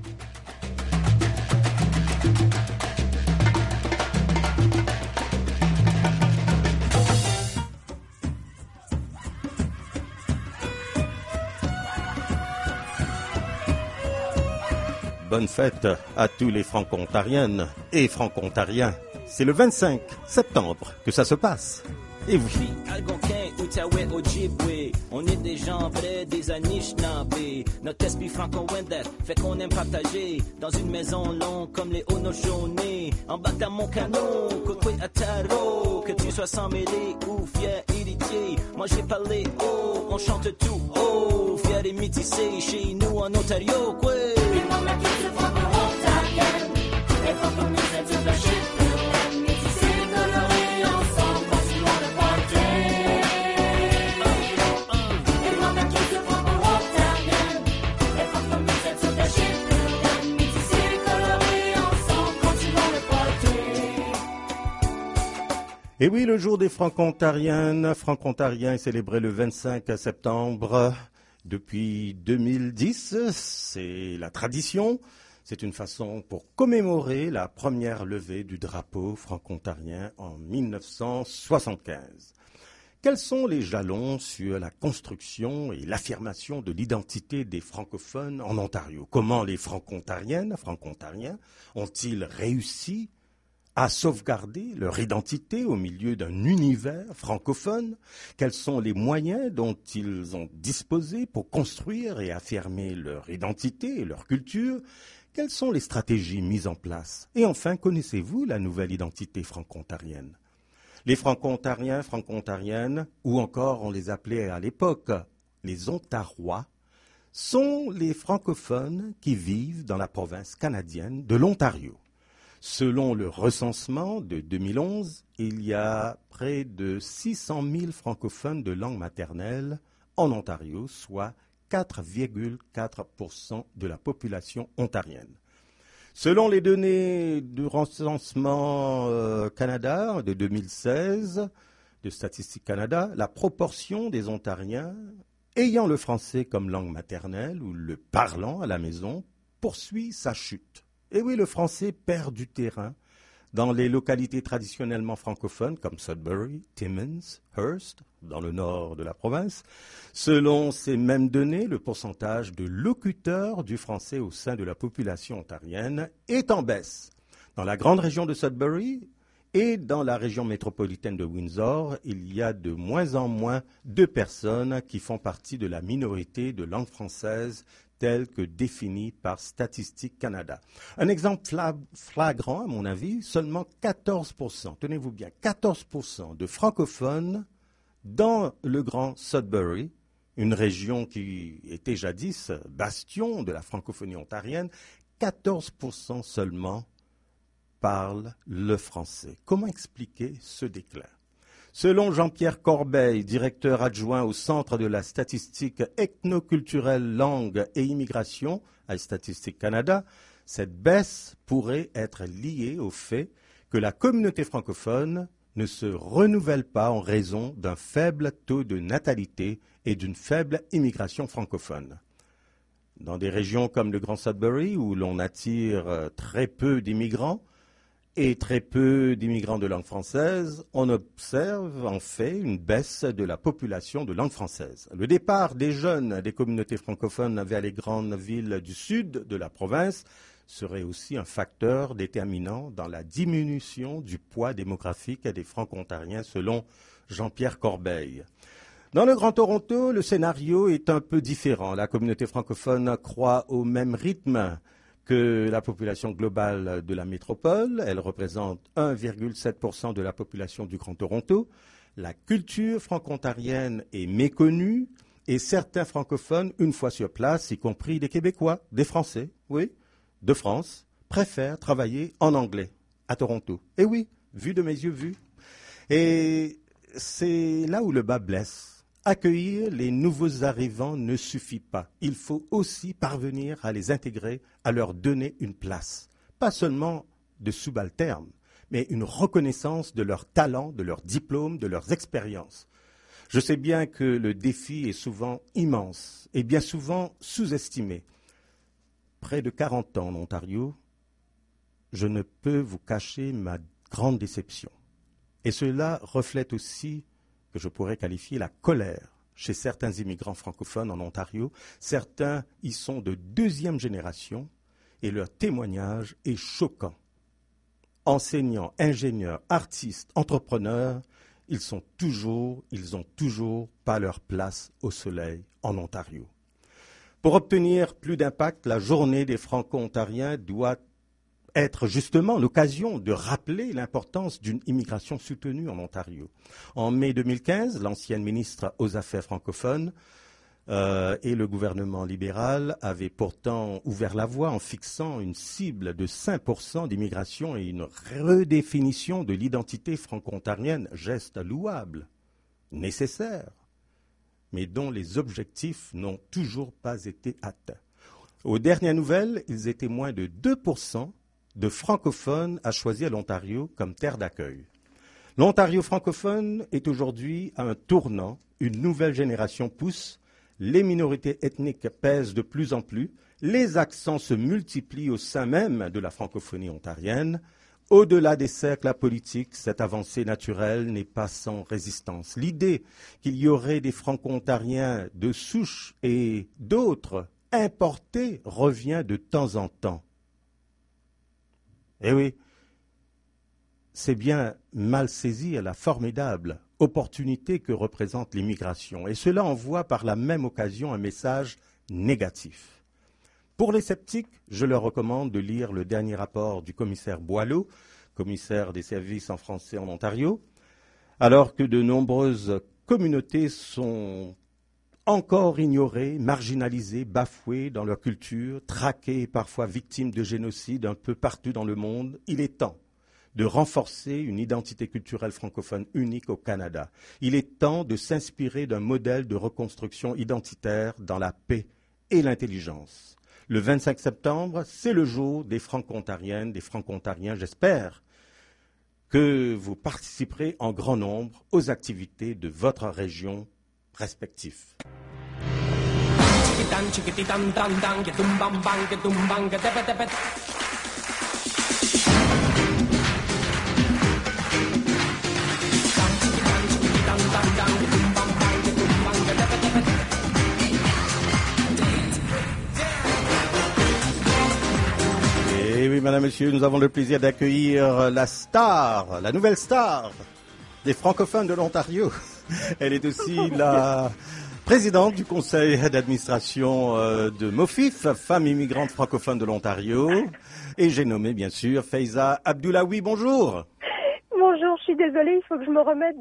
Speaker 10: bonne fête à tous les franco-ontariennes et franco-ontariens. C'est le 25 septembre que ça se passe. Et oui.
Speaker 2: Algonquin, Outaouais, Ojibwe, on est des gens vrais, des Anishinaabe. Notre esprit franco-wendat fait qu'on aime partager dans une maison longue comme les Haudenosaunee. Embarque dans mon canot, Kokwe Ataro, que tu sois sans mêlé ou fier héritier. Moi j'ai parlé haut, on chante tout haut, fier et métissé chez nous en Ontario, quoi.
Speaker 10: Et oui, le jour des franco-ontariennes, franco-ontariens est célébré le 25 septembre. Depuis 2010, c'est la tradition. C'est une façon pour commémorer la première levée du drapeau franco-ontarien en 1975. Quels sont les jalons sur la construction et l'affirmation de l'identité des francophones en Ontario? Comment les franco-ontariennes, franco-ontariens ont-ils réussi à sauvegarder leur identité au milieu d'un univers francophone? Quels sont les moyens dont ils ont disposé pour construire et affirmer leur identité et leur culture? Quelles sont les stratégies mises en place? Et enfin, connaissez-vous la nouvelle identité franco-ontarienne? Les franco-ontariens, franco-ontariennes, ou encore on les appelait à l'époque les Ontarois, sont les francophones qui vivent dans la province canadienne de l'Ontario. Selon le recensement de 2011, il y a près de 600 000 francophones de langue maternelle en Ontario, soit 4,4% de la population ontarienne. Selon les données du recensement Canada de 2016, de Statistique Canada, la proportion des Ontariens ayant le français comme langue maternelle ou le parlant à la maison poursuit sa chute. Et oui, le français perd du terrain dans les localités traditionnellement francophones comme Sudbury, Timmins, Hearst, dans le nord de la province. Selon ces mêmes données, le pourcentage de locuteurs du français au sein de la population ontarienne est en baisse. Dans la grande région de Sudbury et dans la région métropolitaine de Windsor, il y a de moins en moins de personnes qui font partie de la minorité de langue française telle que définie par Statistique Canada. Un exemple flagrant, à mon avis, seulement 14%, tenez-vous bien, 14% de francophones dans le Grand Sudbury, une région qui était jadis bastion de la francophonie ontarienne, 14% seulement parlent le français. Comment expliquer ce déclin? Selon Jean-Pierre Corbeil, directeur adjoint au Centre de la statistique ethnoculturelle, langue et immigration à Statistique Canada, cette baisse pourrait être liée au fait que la communauté francophone ne se renouvelle pas en raison d'un faible taux de natalité et d'une faible immigration francophone. Dans des régions comme le Grand Sudbury, où l'on attire très peu d'immigrants, et très peu d'immigrants de langue française, on observe en fait une baisse de la population de langue française. Le départ des jeunes des communautés francophones vers les grandes villes du sud de la province serait aussi un facteur déterminant dans la diminution du poids démographique des franco-ontariens selon Jean-Pierre Corbeil. Dans le Grand Toronto, le scénario est un peu différent. La communauté francophone croît au même rythme que la population globale de la métropole. Elle représente 1,7% de la population du Grand Toronto. La culture franco-ontarienne est méconnue et certains francophones, une fois sur place, y compris des Québécois, des Français, oui, de France, préfèrent travailler en anglais à Toronto. Et oui, vu de mes yeux, vu. Et c'est là où le bas blesse. Accueillir les nouveaux arrivants ne suffit pas. Il faut aussi parvenir à les intégrer, à leur donner une place. Pas seulement de subalternes, mais une reconnaissance de leurs talents, de leurs diplômes, de leurs expériences. Je sais bien que le défi est souvent immense et bien souvent sous-estimé. Près de 40 ans en Ontario, je ne peux vous cacher ma grande déception. Et cela reflète aussi que je pourrais qualifier la colère chez certains immigrants francophones en Ontario. Certains y sont de deuxième génération. et leur témoignage est choquant. Enseignants, ingénieurs, artistes, entrepreneurs, ils ont toujours pas leur place au soleil en Ontario. Pour obtenir plus d'impact, la journée des Franco-Ontariens doit être justement l'occasion de rappeler l'importance d'une immigration soutenue en Ontario. En mai 2015, l'ancienne ministre aux Affaires francophones et le gouvernement libéral avaient pourtant ouvert la voie en fixant une cible de 5% d'immigration et une redéfinition de l'identité franco-ontarienne, geste louable, nécessaire, mais dont les objectifs n'ont toujours pas été atteints. Aux dernières nouvelles, ils étaient moins de 2% de francophones à choisir l'Ontario comme terre d'accueil. L'Ontario francophone est aujourd'hui à un tournant, une nouvelle génération pousse, les minorités ethniques pèsent de plus en plus, les accents se multiplient au sein même de la francophonie ontarienne. Au-delà des cercles politiques, cette avancée naturelle n'est pas sans résistance. L'idée qu'il y aurait des franco-ontariens de souche et d'autres importés revient de temps en temps. Eh oui, c'est bien mal saisir la formidable opportunité que représente l'immigration. Et cela envoie par la même occasion un message négatif. Pour les sceptiques, je leur recommande de lire le dernier rapport du commissaire Boileau, commissaire des services en français en Ontario, alors que de nombreuses communautés sont encore ignorées, marginalisées, bafouées dans leur culture, traquées et parfois victimes de génocide un peu partout dans le monde. Il est temps de renforcer une identité culturelle francophone unique au Canada. Il est temps de s'inspirer d'un modèle de reconstruction identitaire dans la paix et l'intelligence. Le 25 septembre, c'est le jour des Franco-Ontariennes, des Franco-Ontariens. J'espère que vous participerez en grand nombre aux activités de votre région respective. Et oui, madame, monsieur, nous avons le plaisir d'accueillir la nouvelle star des francophones de l'Ontario. Elle est aussi la présidente du conseil d'administration de MOFIF, Femmes immigrantes francophones de l'Ontario. Et j'ai nommé, bien sûr, Faiza Abdoulaoui. Bonjour.
Speaker 3: Bonjour, je suis désolée, il faut que je me remette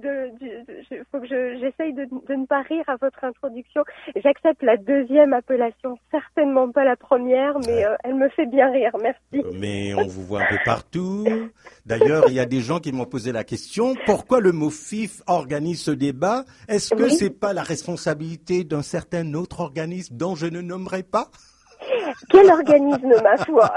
Speaker 3: il faut que j'essaye de ne pas rire à votre introduction. J'accepte la deuxième appellation, certainement pas la première, mais elle me fait bien rire, merci.
Speaker 10: Mais on vous voit un peu partout. D'ailleurs, il y a des gens qui m'ont posé la question, pourquoi le MOFIF organise ce débat? Est-ce que c'est pas la responsabilité d'un certain autre organisme dont je ne nommerai pas?
Speaker 3: Quel organisme, ma foi?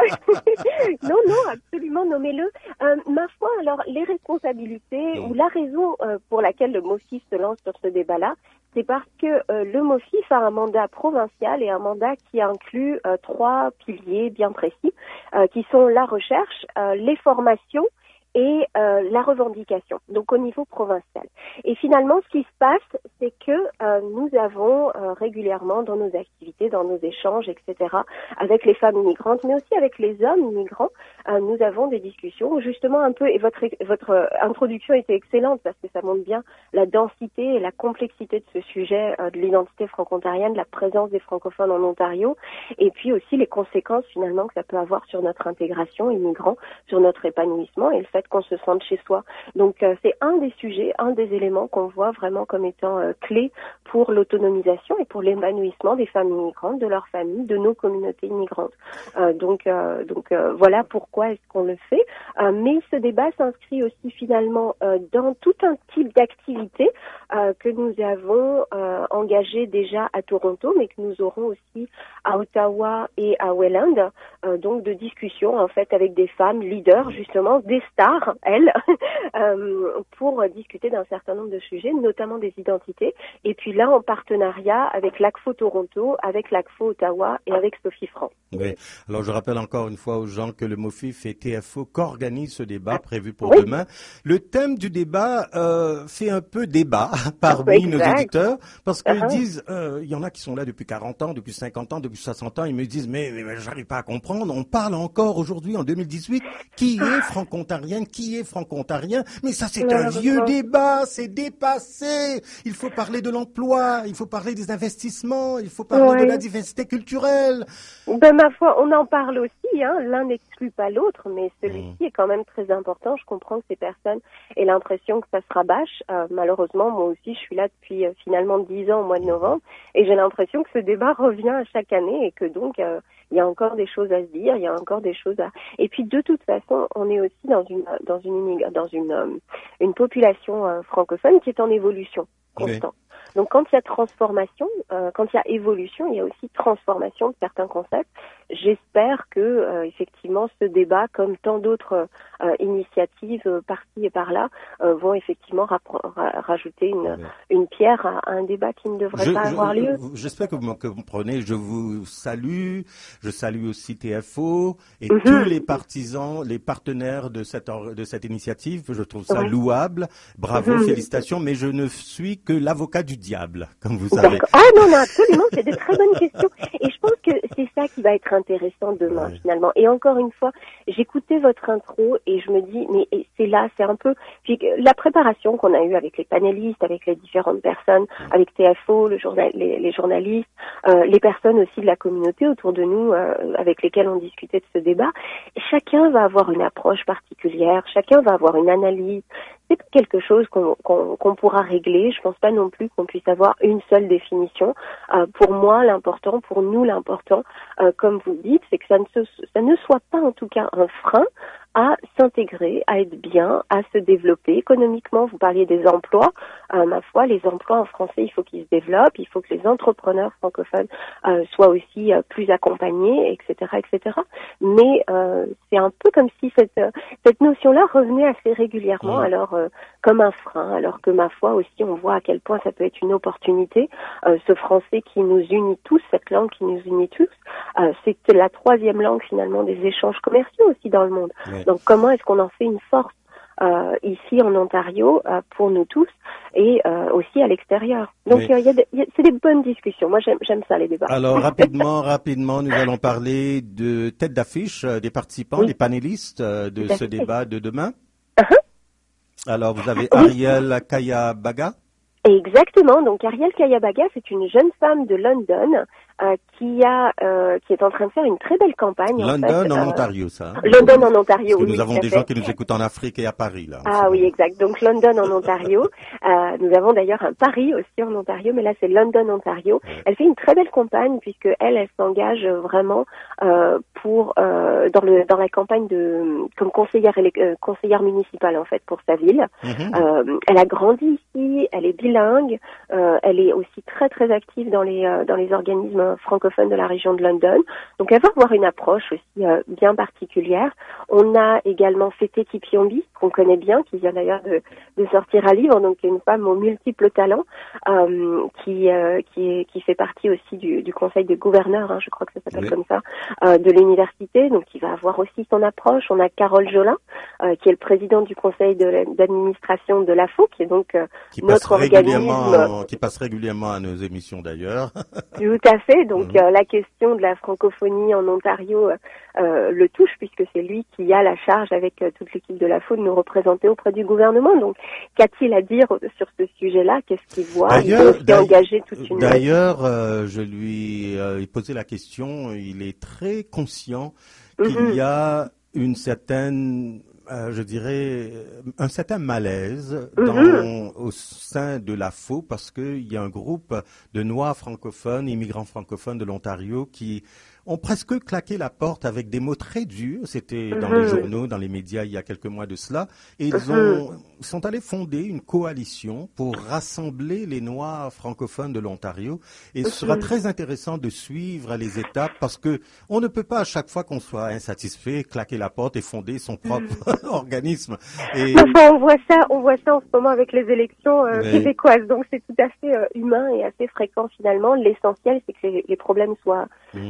Speaker 3: Non, absolument, nommez-le. Ma foi, alors, les responsabilités ou la raison pour laquelle le MOFIF se lance sur ce débat-là, c'est parce que le MOFIF a un mandat provincial et un mandat qui inclut 3 piliers bien précis, qui sont la recherche, les formations et la revendication, donc au niveau provincial. Et finalement, ce qui se passe, c'est que nous avons régulièrement dans nos activités, dans nos échanges, etc., avec les femmes immigrantes, mais aussi avec les hommes immigrants, nous avons des discussions où justement un peu, et votre introduction était excellente parce que ça montre bien la densité et la complexité de ce sujet de l'identité franco-ontarienne, la présence des francophones en Ontario, et puis aussi les conséquences finalement que ça peut avoir sur notre intégration immigrant, sur notre épanouissement et le fait qu'on se sente chez soi. Donc c'est un des sujets, un des éléments qu'on voit vraiment comme étant clé pour l'autonomisation et pour l'épanouissement des femmes immigrantes, de leurs familles, de nos communautés immigrantes. Donc voilà pourquoi est-ce qu'on le fait. Mais ce débat s'inscrit aussi finalement dans tout un type d'activité que nous avons engagé déjà à Toronto, mais que nous aurons aussi à Ottawa et à Welland, donc de discussions en fait avec des femmes leaders, justement des stars, elles, pour discuter d'un certain nombre de sujets, notamment des identités. Et puis là, en partenariat avec l'ACFO Toronto, avec l'ACFO Ottawa et avec Sophie Franc.
Speaker 10: Oui. Alors je rappelle encore une fois aux gens que le MOFIF FIF et TFO qu'organisent ce débat prévu pour demain. Le thème du débat fait un peu débat parmi nos auditeurs parce qu'ils disent, il y en a qui sont là depuis 40 ans, depuis 50 ans, depuis 60 ans, ils me disent mais j'arrive pas à comprendre, on parle encore aujourd'hui en 2018, qui est franco-ontarienne, qui est franco-ontarien, mais ça c'est un vieux débat, c'est dépassé, il faut parler de l'emploi, il faut parler des investissements, il faut parler de la diversité culturelle.
Speaker 3: Ben, ma foi, on en parle aussi, hein. L'un n'exclut pas l'autre, mais celui-ci est quand même très important. Je comprends que ces personnes aient l'impression que ça se rabâche. Malheureusement, moi aussi, je suis là depuis finalement 10 ans au mois de novembre, et j'ai l'impression que ce débat revient à chaque année et que donc il y a encore des choses à se dire, il y a encore des choses à... Et puis de toute façon, on est aussi dans une population francophone qui est en évolution constante. Donc quand il y a transformation, quand il y a évolution, il y a aussi transformation de certains concepts. J'espère que effectivement ce débat, comme tant d'autres initiatives par-ci et par-là, vont effectivement rajouter une pierre à un débat qui ne devrait pas avoir lieu.
Speaker 10: J'espère que vous comprenez. Je vous salue. Je salue aussi TFO et tous les partisans, les partenaires de cette initiative. Je trouve ça louable. Bravo, félicitations. Mais je ne suis que l'avocat du diable, comme vous savez.
Speaker 3: Ah non, absolument, c'est de très bonnes questions. Et je pense que c'est ça qui va être intéressant demain, finalement. Et encore une fois, j'écoutais votre intro et je me dis, mais c'est là, c'est un peu... Puis la préparation qu'on a eue avec les panélistes, avec les différentes personnes, avec TFO, les journalistes, les personnes aussi de la communauté autour de nous, avec lesquelles on discutait de ce débat, chacun va avoir une approche particulière, chacun va avoir une analyse. C'est pas quelque chose qu'on pourra régler. Je pense pas non plus qu'on puisse avoir une seule définition. Pour moi, l'important, pour nous, l'important, comme vous le dites, c'est que ça ne soit pas en tout cas un frein à s'intégrer, à être bien, à se développer économiquement. Vous parliez des emplois. Ma foi, les emplois en français, il faut qu'ils se développent. Il faut que les entrepreneurs francophones soient aussi plus accompagnés, etc., etc. Mais c'est un peu comme si cette notion-là revenait assez régulièrement, alors comme un frein, alors que ma foi aussi, on voit à quel point ça peut être une opportunité. Ce français qui nous unit tous, cette langue qui nous unit tous, c'est la troisième langue finalement des échanges commerciaux aussi dans le monde. Donc comment est-ce qu'on en fait une force ici en Ontario pour nous tous et aussi à l'extérieur. Donc c'est des bonnes discussions. Moi j'aime ça les débats.
Speaker 10: Alors rapidement, nous allons parler de tête d'affiche des participants, des panélistes de ce débat de demain. Alors vous avez Ariel Kayabaga.
Speaker 3: Exactement. Donc Ariel Kayabaga, c'est une jeune femme de London qui est en train de faire une très belle campagne.
Speaker 10: London en Ontario, ça.
Speaker 3: London en Ontario.
Speaker 10: Parce que nous avons des gens qui nous écoutent en Afrique et à Paris, là.
Speaker 3: Ah oui, exact. Donc London en Ontario. Nous avons d'ailleurs un Paris aussi en Ontario, mais là c'est London, Ontario. Elle fait une très belle campagne puisque elle s'engage vraiment dans la campagne comme conseillère municipale en fait pour sa ville. Elle a grandi ici, elle est bilingue, elle est aussi très très active dans les organismes francophones de la région de London. Donc elle va avoir une approche aussi bien particulière. On a également Fete Kipyombi, qu'on connaît bien, qui vient d'ailleurs de sortir un livre, donc une femme aux multiples talents, qui fait partie aussi du conseil de gouverneurs, hein, je crois que ça s'appelle comme ça, de l'université, donc qui va avoir aussi son approche. On a Carole Jolin, qui est le président du conseil d'administration de l'AFO, qui est donc notre organisme...
Speaker 10: Qui passe régulièrement à nos émissions d'ailleurs.
Speaker 3: Tout à fait, donc la question de la francophonie en Ontario le touche, puisque c'est lui qui a la charge avec toute l'équipe de l'AFO de nous représenter auprès du gouvernement. Donc qu'a-t-il à dire sur ce sujet-là? Qu'est-ce qu'il voit? Il peut aussi engager toute une...
Speaker 10: D'ailleurs, je lui ai posé la question, il est très conscient qu'il y a une certaine... je dirais, un certain malaise au sein de l'AFO parce qu'il y a un groupe de Noirs francophones, immigrants francophones de l'Ontario qui ont presque claqué la porte avec des mots très durs. C'était dans les journaux, dans les médias il y a quelques mois de cela. Et ils sont allés fonder une coalition pour rassembler les Noirs francophones de l'Ontario. Et ce sera très intéressant de suivre les étapes parce que on ne peut pas à chaque fois qu'on soit insatisfait claquer la porte et fonder son propre organisme. Et...
Speaker 3: Enfin, on voit ça en ce moment avec les élections québécoises. Donc c'est tout à fait humain et assez fréquent finalement. L'essentiel c'est que les problèmes soient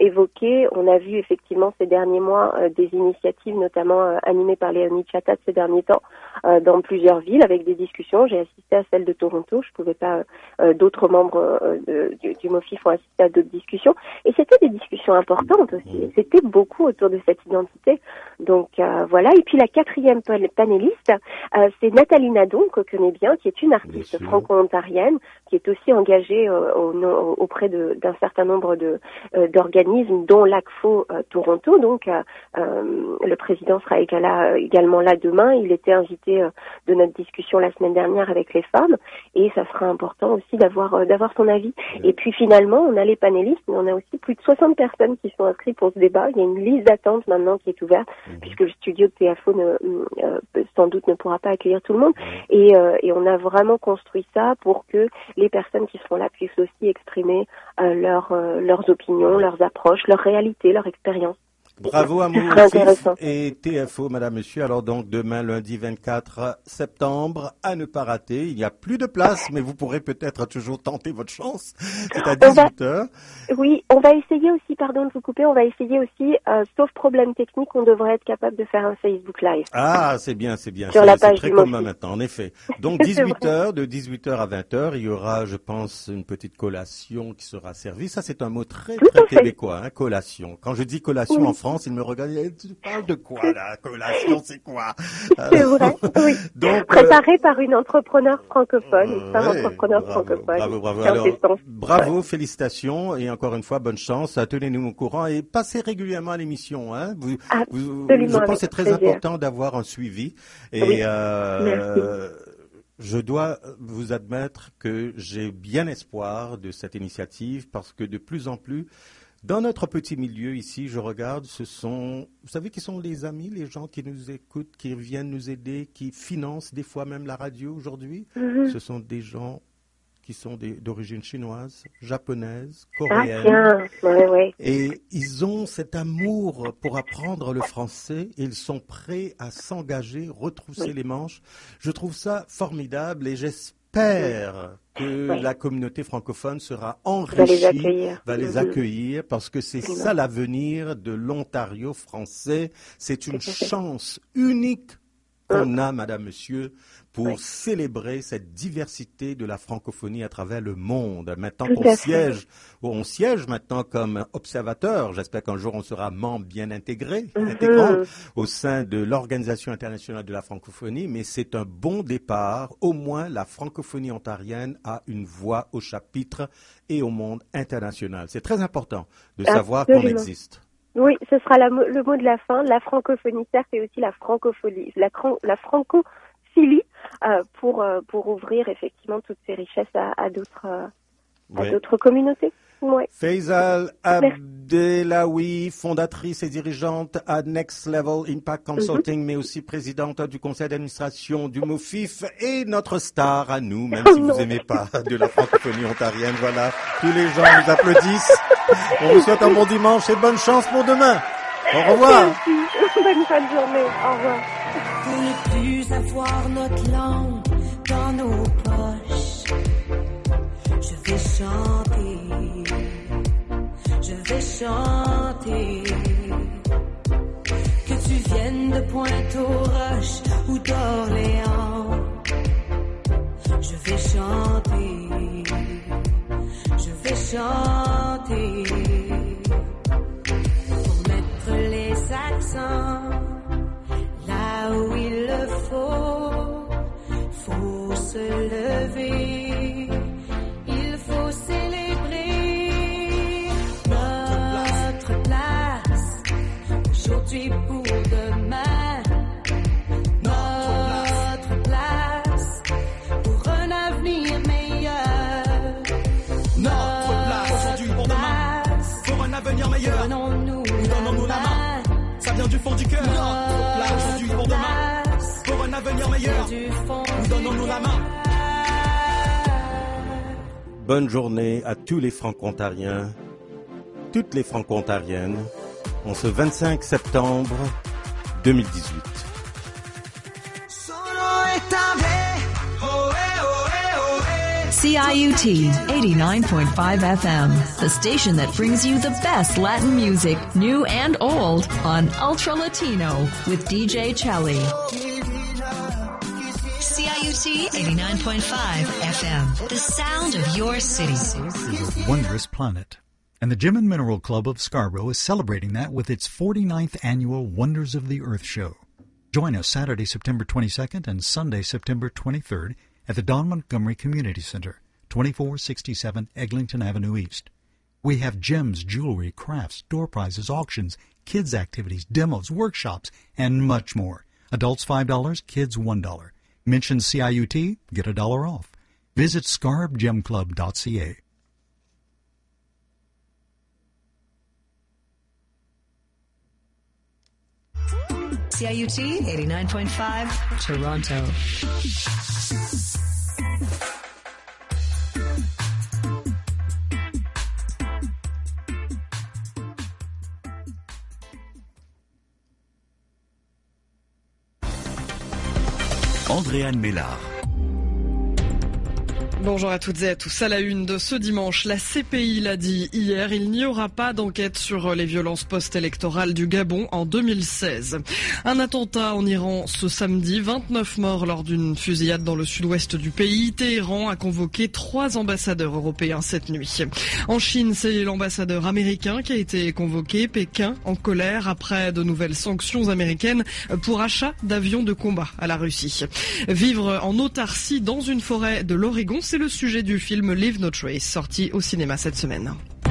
Speaker 3: évoqué. On a vu effectivement ces derniers mois des initiatives, notamment animées par Léonie Chatat ces derniers temps, dans plusieurs villes avec des discussions. J'ai assisté à celle de Toronto. Je pouvais pas. D'autres membres du MOFIF ont assisté à d'autres discussions. Et c'était des discussions importantes aussi. C'était beaucoup autour de cette identité. Donc voilà. Et puis la quatrième panéliste, c'est Nathalie Nadon, qu'on connaît bien, qui est une artiste franco-ontarienne, qui est aussi engagée auprès d'un certain nombre d'organismes, dont l'ACFO Toronto. Donc le président sera également là demain. Il était invité de notre discussion la semaine dernière avec les femmes, et ça sera important aussi d'avoir son avis. Et puis finalement, on a les panélistes, mais on a aussi plus de 60 personnes qui sont inscrites pour ce débat. Il y a une liste d'attente maintenant qui est ouverte, puisque le studio de TFO sans doute ne pourra pas accueillir tout le monde. Et on a vraiment construit ça pour que les personnes qui seront là puissent aussi exprimer leurs opinions, leurs approches, leur réalité, leur expérience.
Speaker 10: Bravo à MOFIF et TFO, madame, monsieur. Alors donc demain, lundi 24 septembre, à ne pas rater. Il n'y a plus de place, mais vous pourrez peut-être toujours tenter votre chance. C'est à 18h.
Speaker 3: Oui, on va essayer aussi, pardon de vous couper, on va essayer aussi, sauf problème technique, on devrait être capable de faire un Facebook Live.
Speaker 10: Ah, c'est bien.
Speaker 3: Sur la page
Speaker 10: très commun maintenant, en effet. Donc 18h, de 18h à 20h, il y aura, je pense, une petite collation qui sera servie. Ça, c'est un mot très québécois, hein, collation. Quand je dis collation en France, il me regarde, tu parles de quoi là? Collation, c'est quoi?
Speaker 3: C'est vrai, oui. Donc, préparé par une entrepreneur francophone, une femme entrepreneur francophone.
Speaker 10: Bravo. Alors, bravo, félicitations, et encore une fois, bonne chance. Tenez-nous au courant et passez régulièrement à l'émission. Hein. Je pense que c'est très important d'avoir un suivi. Et je dois vous admettre que j'ai bien espoir de cette initiative, parce que de plus en plus, dans notre petit milieu ici, je regarde, vous savez qui sont les amis, les gens qui nous écoutent, qui viennent nous aider, qui financent des fois même la radio aujourd'hui. Ce sont des gens qui sont d'origine chinoise, japonaise, coréenne. Et ils ont cet amour pour apprendre le français et ils sont prêts à s'engager, retrousser les manches. Je trouve ça formidable et j'espère que la communauté francophone sera enrichie, va les accueillir, parce que c'est ça l'avenir de l'Ontario français. C'est une chance unique qu'on a, madame, monsieur, pour célébrer cette diversité de la francophonie à travers le monde. Maintenant on siège maintenant comme observateur. J'espère qu'un jour on sera membre bien intégrant au sein de l'Organisation internationale de la francophonie, mais c'est un bon départ. Au moins, la francophonie ontarienne a une voix au chapitre et au monde international. C'est très important de savoir qu'on existe.
Speaker 3: Oui, ce sera le mot de la fin. La francophonie, certes, et aussi la francophonie, la francophilie, pour ouvrir effectivement toutes ces richesses à d'autres communautés. Ouais.
Speaker 10: Faisal Abdelawi, fondatrice et dirigeante à Next Level Impact Consulting, mais aussi présidente du conseil d'administration du MOFIF, et notre star à nous, même si vous n'aimez pas de la francophonie ontarienne. Voilà, tous les gens nous applaudissent. On vous souhaite un bon dimanche et bonne chance pour demain. Au revoir.
Speaker 3: Bonne fin de journée. Au revoir.
Speaker 15: Pour ne plus avoir notre langue dans nos poches, je vais chanter. Je vais chanter. Que tu viennes de Pointe-aux-Roches ou d'Orléans, je vais chanter. Je vais chanter. Pour mettre les accents là où il le faut se lever. Il faut célébrer notre place aujourd'hui pour demain. Notre place pour un avenir meilleur.
Speaker 4: Notre place aujourd'hui pour demain. Pour un avenir meilleur. Donnons-nous la main. Ça vient du fond du cœur. Notre place aujourd'hui pour demain. Pour un avenir meilleur. Donnons-nous la main.
Speaker 10: Bonne journée à tous les franco-ontariens, toutes les franco-ontariennes, en ce 25 septembre 2018.
Speaker 6: CIUT 89.5 FM, the station that brings you the best Latin music, new and old, on Ultra Latino with DJ Chelly. CIUT 89.5 FM, the sound of your city.
Speaker 22: Is a wondrous planet. And the Gem and Mineral Club of Scarborough is celebrating that with its 49th annual Wonders of the Earth show. Join us Saturday, September 22nd and Sunday, September 23rd at the Don Montgomery Community Center, 2467 Eglinton Avenue East. We have gems, jewelry, crafts, door prizes, auctions, kids activities, demos, workshops, and much more. Adults $5, kids $1. Mention CIUT, get $1 off. Visit scarbgemclub.ca.
Speaker 6: CIUT 89.5, Toronto.
Speaker 11: Andréane Mélard.
Speaker 23: Bonjour à toutes et à tous. À la une de ce dimanche, la CPI l'a dit hier, il n'y aura pas d'enquête sur les violences post-électorales du Gabon en 2016. Un attentat en Iran ce samedi, 29 morts lors d'une fusillade dans le sud-ouest du pays. Téhéran a convoqué 3 ambassadeurs européens cette nuit. En Chine, c'est l'ambassadeur américain qui a été convoqué. Pékin en colère après de nouvelles sanctions américaines pour achat d'avions de combat à la Russie. Vivre en autarcie dans une forêt de l'Oregon, c'est le sujet du film Leave No Trace, sorti au cinéma cette semaine.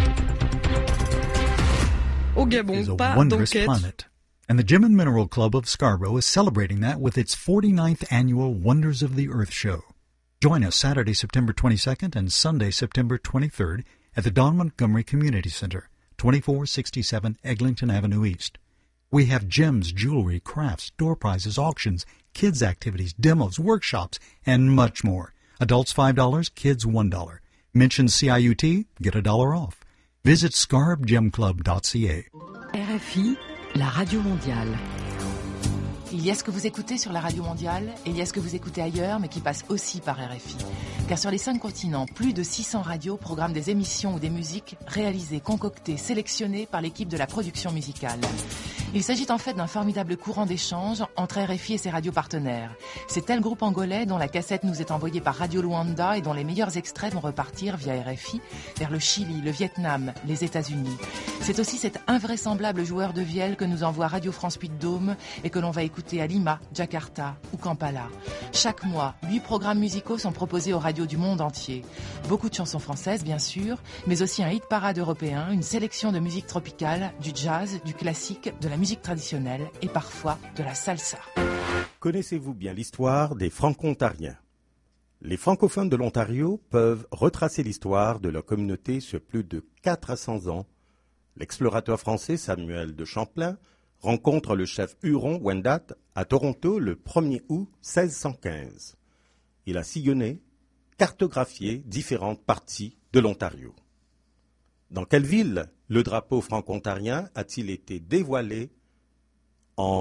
Speaker 23: Au Gabon, pas d'enquête.
Speaker 22: And the Gem and Mineral Club of Scarborough is celebrating that with its 49th annual Wonders of the Earth show. Join us Saturday, September 22nd and Sunday, September 23rd at the Don Montgomery Community Center, 2467 Eglinton Avenue East. We have gems, jewelry, crafts, door prizes, auctions, kids activities, demos, workshops, and much more. Adults $5, kids $1. Mention CIUT, get $1 off. Visit scarbgemclub.ca.
Speaker 24: RFI, la radio mondiale. Il y a ce que vous écoutez sur la radio mondiale et il y a ce que vous écoutez ailleurs mais qui passe aussi par RFI. Car sur les 5 continents, plus de 600 radios programment des émissions ou des musiques réalisées, concoctées, sélectionnées par l'équipe de la production musicale. Il s'agit en fait d'un formidable courant d'échange entre RFI et ses radios partenaires. C'est tel groupe angolais dont la cassette nous est envoyée par Radio Luanda et dont les meilleurs extraits vont repartir via RFI vers le Chili, le Vietnam, les États-Unis. C'est aussi cet invraisemblable joueur de vielle que nous envoie Radio France Puy-de-Dôme et que l'on va écouter à Lima, Jakarta ou Kampala. Chaque mois, 8 programmes musicaux sont proposés aux radios du monde entier. Beaucoup de chansons françaises, bien sûr, mais aussi un hit parade européen, une sélection de musique tropicale, du jazz, du classique, de la musique traditionnelle et parfois de la salsa.
Speaker 10: Connaissez-vous bien l'histoire des Franco-Ontariens? Les francophones de l'Ontario peuvent retracer l'histoire de leur communauté sur plus de 400 ans. L'explorateur français Samuel de Champlain rencontre le chef Huron Wendat à Toronto le 1er août 1615. Il a sillonné, cartographié différentes parties de l'Ontario. Dans quelle ville le drapeau franco-ontarien a-t-il été dévoilé en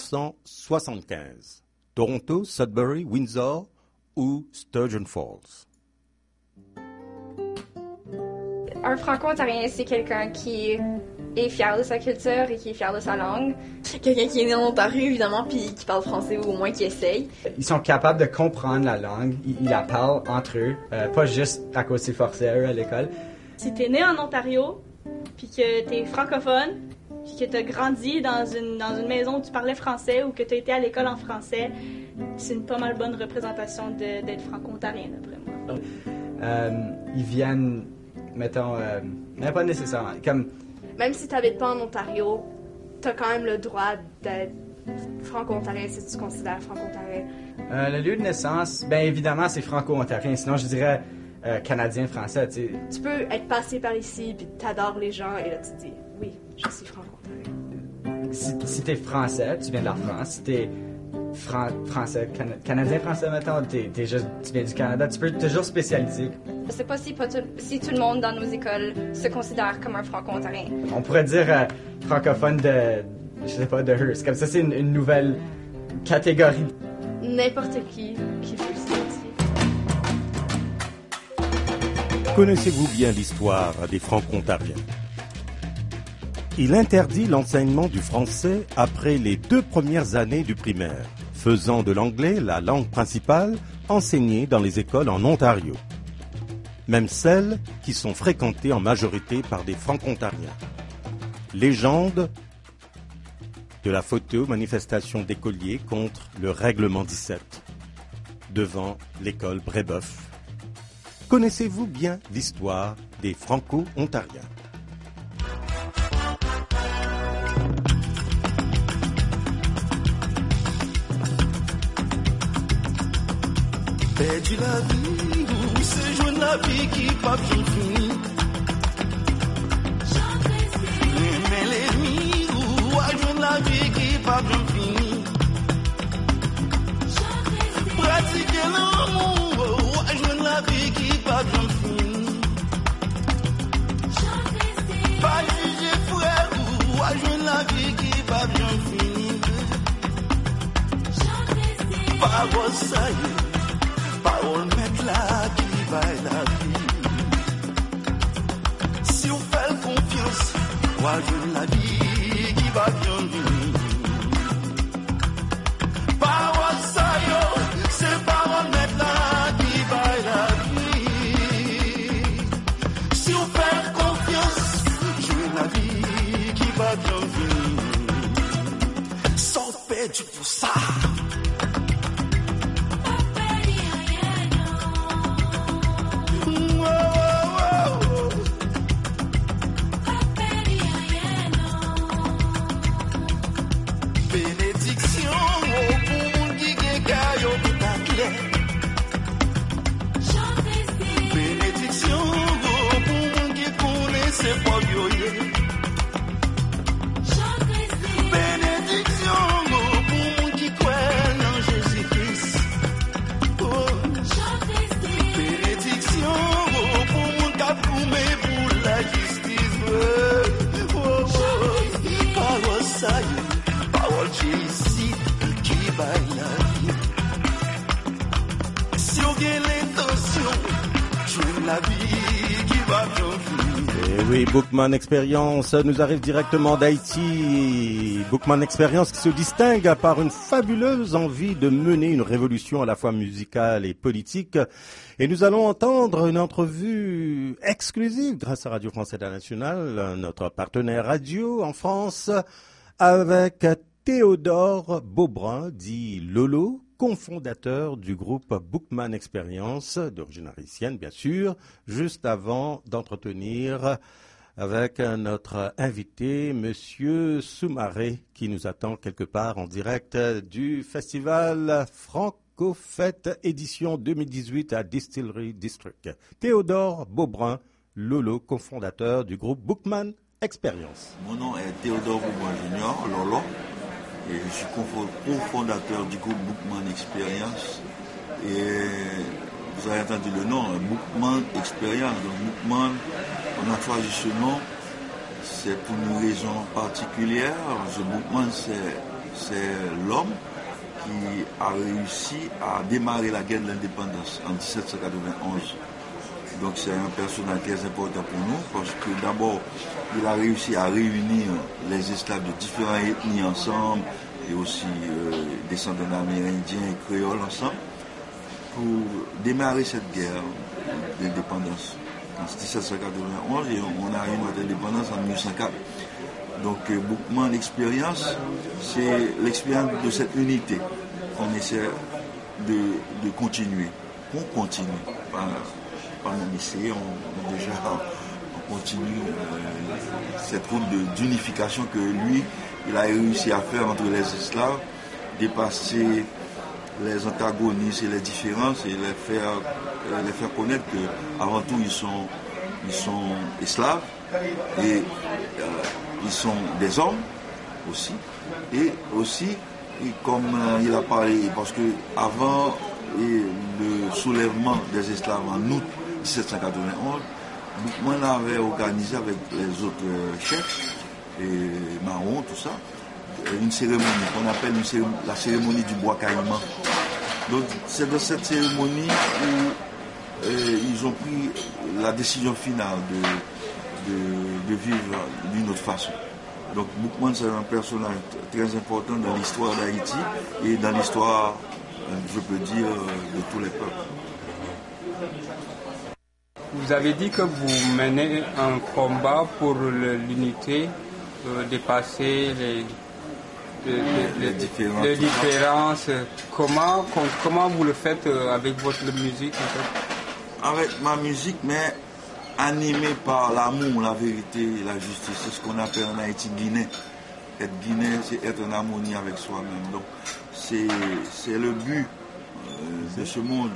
Speaker 10: 1975? Toronto, Sudbury, Windsor ou Sturgeon Falls?
Speaker 25: Un franco-ontarien, c'est quelqu'un qui est fier de sa culture et qui est fier de sa langue.
Speaker 26: Quelqu'un qui est né en Ontario, évidemment, puis qui parle français ou au moins qui essaye.
Speaker 27: Ils sont capables de comprendre la langue, ils la parlent entre eux, pas juste à cause c'est forcé à eux à l'école.
Speaker 28: Si t'es né en Ontario, puis que t'es francophone, puis que t'as grandi dans une maison où tu parlais français ou que t'as été à l'école en français, c'est une pas mal bonne représentation d'être franco-ontarien, d'après moi.
Speaker 27: Ils viennent, mettons, mais pas nécessairement, comme...
Speaker 26: Même si t'habites pas en Ontario, t'as quand même le droit d'être franco-ontarien si tu te considères franco-ontarien.
Speaker 27: Le lieu de naissance, bien évidemment, c'est franco-ontarien, sinon je dirais... canadien-français, tu sais.
Speaker 26: Tu peux être passé par ici, puis t'adores les gens, et là tu te dis, oui, je suis franco-ontarien.
Speaker 27: Si t'es français, tu viens de la France. Si t'es français, canadien-français, mettons, tu viens du Canada, tu peux toujours spécialiser.
Speaker 25: Je sais pas si tout le monde dans nos écoles se considère comme un franco-ontarien.
Speaker 27: On pourrait dire francophone de Hearst. Comme ça, c'est une nouvelle catégorie.
Speaker 26: N'importe qui peut s'identifier.
Speaker 10: Connaissez-vous bien l'histoire des Franco-Ontariens? Il interdit l'enseignement du français après les 2 premières années du primaire, faisant de l'anglais la langue principale enseignée dans les écoles en Ontario, même celles qui sont fréquentées en majorité par des Franco-Ontariens. Légende de la photo-manifestation d'écoliers contre le règlement 17 devant l'école Brébeuf. Connaissez-vous bien l'histoire des Franco-Ontariens?
Speaker 7: Perdu la vie, c'est joindre la vie qui pas bien fini. Mais l'ennemi, joindre la vie qui pas bien fini. Pratiquer l'amour, joindre la vie qui pas bien fini. Pas juger frère, joindre la vie qui pas bien fini. Parole ça y est. Parole mettre là qui va la vie. Si on fait confiance, moi je la vie qui va bien venir. Parole ça yo, c'est parole mettre là qui va la vie. Si on fait confiance, je la vie qui va bien venir. Sans perdre pour ça.
Speaker 10: Oui, Bookman Experience nous arrive directement d'Haïti. Bookman Experience qui se distingue par une fabuleuse envie de mener une révolution à la fois musicale et politique. Et nous allons entendre une entrevue exclusive grâce à Radio France Internationale, notre partenaire radio en France, avec Théodore Beaubrun, dit Lolo, cofondateur du groupe Bookman Experience, d'origine haïtienne bien sûr, juste avant d'entretenir avec notre invité, Monsieur Soumaré, qui nous attend quelque part en direct du festival Franco-Fête édition 2018 à Distillery District. Théodore Beaubrun, Lolo, cofondateur du groupe Bookman Experience.
Speaker 8: Mon nom est Théodore Beaubrun Junior, Lolo. Et je suis cofondateur du groupe Bookman Experience. Et vous avez entendu le nom, Bookman Experience. Donc Bookman, on a choisi ce nom, c'est pour une raison particulière. Ce Bookman, c'est l'homme qui a réussi à démarrer la guerre de l'indépendance en 1791. Donc c'est un personnage très important pour nous parce que d'abord, il a réussi à réunir les esclaves de différentes ethnies ensemble et aussi descendants amérindiens et créoles ensemble pour démarrer cette guerre d'indépendance en 1791 et on a eu notre indépendance en 1804. Donc Bookman Experience, c'est l'expérience de cette unité qu'on essaie de continuer. On continue. Pas même essayer, on continue cette route d'unification que lui, il a réussi à faire entre les esclaves, dépasser les antagonismes et les différences et les faire connaître qu'avant tout ils sont esclaves et ils sont des hommes aussi. Et aussi, comme il a parlé, parce que avant le soulèvement des esclaves en août 1791, Bookman avait organisé avec les autres chefs, et Marron, tout ça, une cérémonie qu'on appelle la cérémonie du bois caïman. Donc c'est dans cette cérémonie où ils ont pris la décision finale de vivre d'une autre façon. Donc Boukman, c'est un personnage très important dans l'histoire d'Haïti et dans l'histoire, je peux dire, de tous les peuples.
Speaker 1: Vous avez dit que vous menez un combat pour l'unité, dépasser les différences. Comment vous le faites avec votre musique en fait?
Speaker 8: Avec ma musique, mais animée par l'amour, la vérité et la justice. C'est ce qu'on appelle en Haïti Guinée. Être Guinée, c'est être en harmonie avec soi-même. Donc c'est le but de ce monde,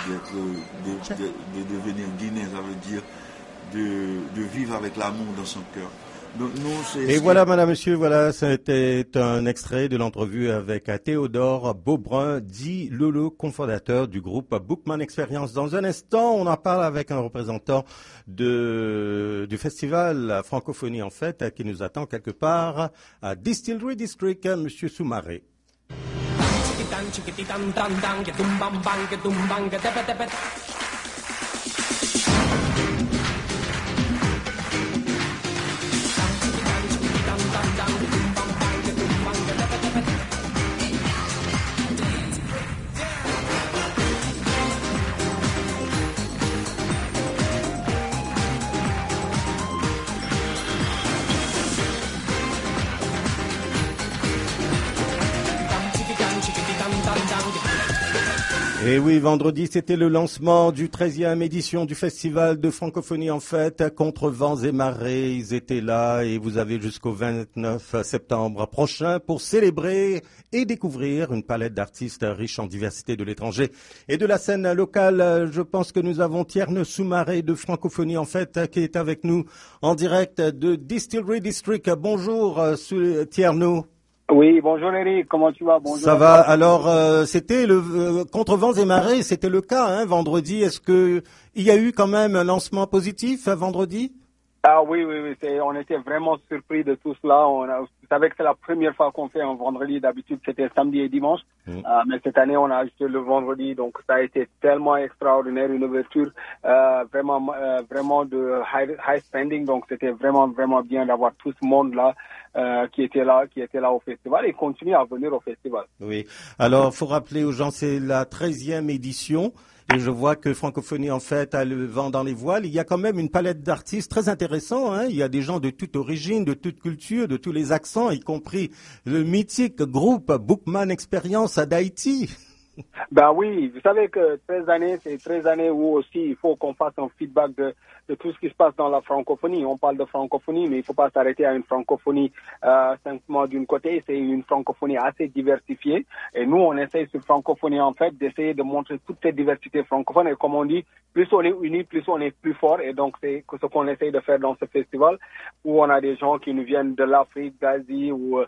Speaker 8: de devenir Guinéen, ça veut dire de vivre avec l'amour dans son cœur. Donc, nous,
Speaker 10: et voilà, madame, monsieur, voilà, c'était un extrait de l'entrevue avec Théodore Beaubrun, dit Lolo, cofondateur du groupe Boukman Experience. Dans un instant, on en parle avec un représentant du festival Francophonie, en fait, qui nous attend quelque part à Distillery District, monsieur Soumaré. Et oui, vendredi, c'était le lancement du 13e édition du Festival de Francophonie, en fait, contre vents et marées. Ils étaient là et vous avez jusqu'au 29 septembre prochain pour célébrer et découvrir une palette d'artistes riches en diversité de l'étranger et de la scène locale. Je pense que nous avons Tierno Soumaré de Francophonie, en fait, qui est avec nous en direct de Distillery District. Bonjour, Tierno.
Speaker 9: Oui, bonjour Eric, comment tu vas? Bonjour.
Speaker 10: Ça va. Alors, c'était le contre vents et marées, c'était le cas, hein, vendredi. Est-ce que il y a eu quand même un lancement positif vendredi?
Speaker 9: Ah oui, on était vraiment surpris de tout cela. Vous savez que c'est la première fois qu'on fait un vendredi. D'habitude, c'était samedi et dimanche. Mais cette année, on a ajouté le vendredi. Donc, ça a été tellement extraordinaire, une ouverture vraiment de high spending. Donc, c'était vraiment bien d'avoir tout ce monde-là qui était là au festival et continue à venir au festival.
Speaker 10: Oui. Alors, faut rappeler aux gens, c'est la 13e édition. Et je vois que Francophonie, en fait, a le vent dans les voiles. Il y a quand même une palette d'artistes très intéressants, hein. Il y a des gens de toute origine, de toute culture, de tous les accents, y compris le mythique groupe Boukman Experience d'Haïti.
Speaker 9: Ben oui, vous savez que 13 années, c'est 13 années où aussi il faut qu'on fasse un feedback de tout ce qui se passe dans la francophonie. On parle de francophonie, mais il ne faut pas s'arrêter à une francophonie simplement d'une côté. C'est une francophonie assez diversifiée. Et nous, on essaye sur francophonie, en fait, d'essayer de montrer toute cette diversité francophone. Et comme on dit, plus on est unis, plus on est plus fort. Et donc, c'est ce qu'on essaye de faire dans ce festival, où on a des gens qui nous viennent de l'Afrique, d'Asie, ou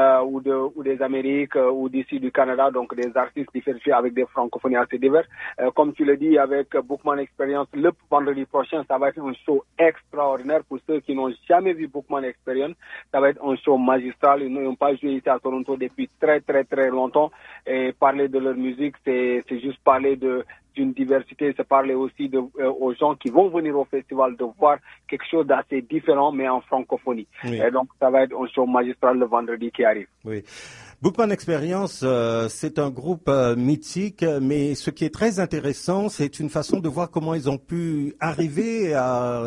Speaker 9: des Amériques, ou d'ici du Canada, donc des artistes diversifiés avec des francophonies assez diverses. Comme tu le dis, avec Boukman Experience, le vendredi prochain, ça va être un show extraordinaire pour ceux qui n'ont jamais vu Boukman Experience. Ça va être un show magistral. Ils n'ont pas joué ici à Toronto depuis très longtemps. Et parler de leur musique, c'est juste parler d'une diversité, c'est parler aussi aux gens qui vont venir au festival de voir quelque chose d'assez différent, mais en francophonie. Oui. Et donc, ça va être un show magistral le vendredi qui arrive.
Speaker 10: Oui. Boukman Experience, c'est un groupe mythique, mais ce qui est très intéressant, c'est une façon de voir comment ils ont pu arriver à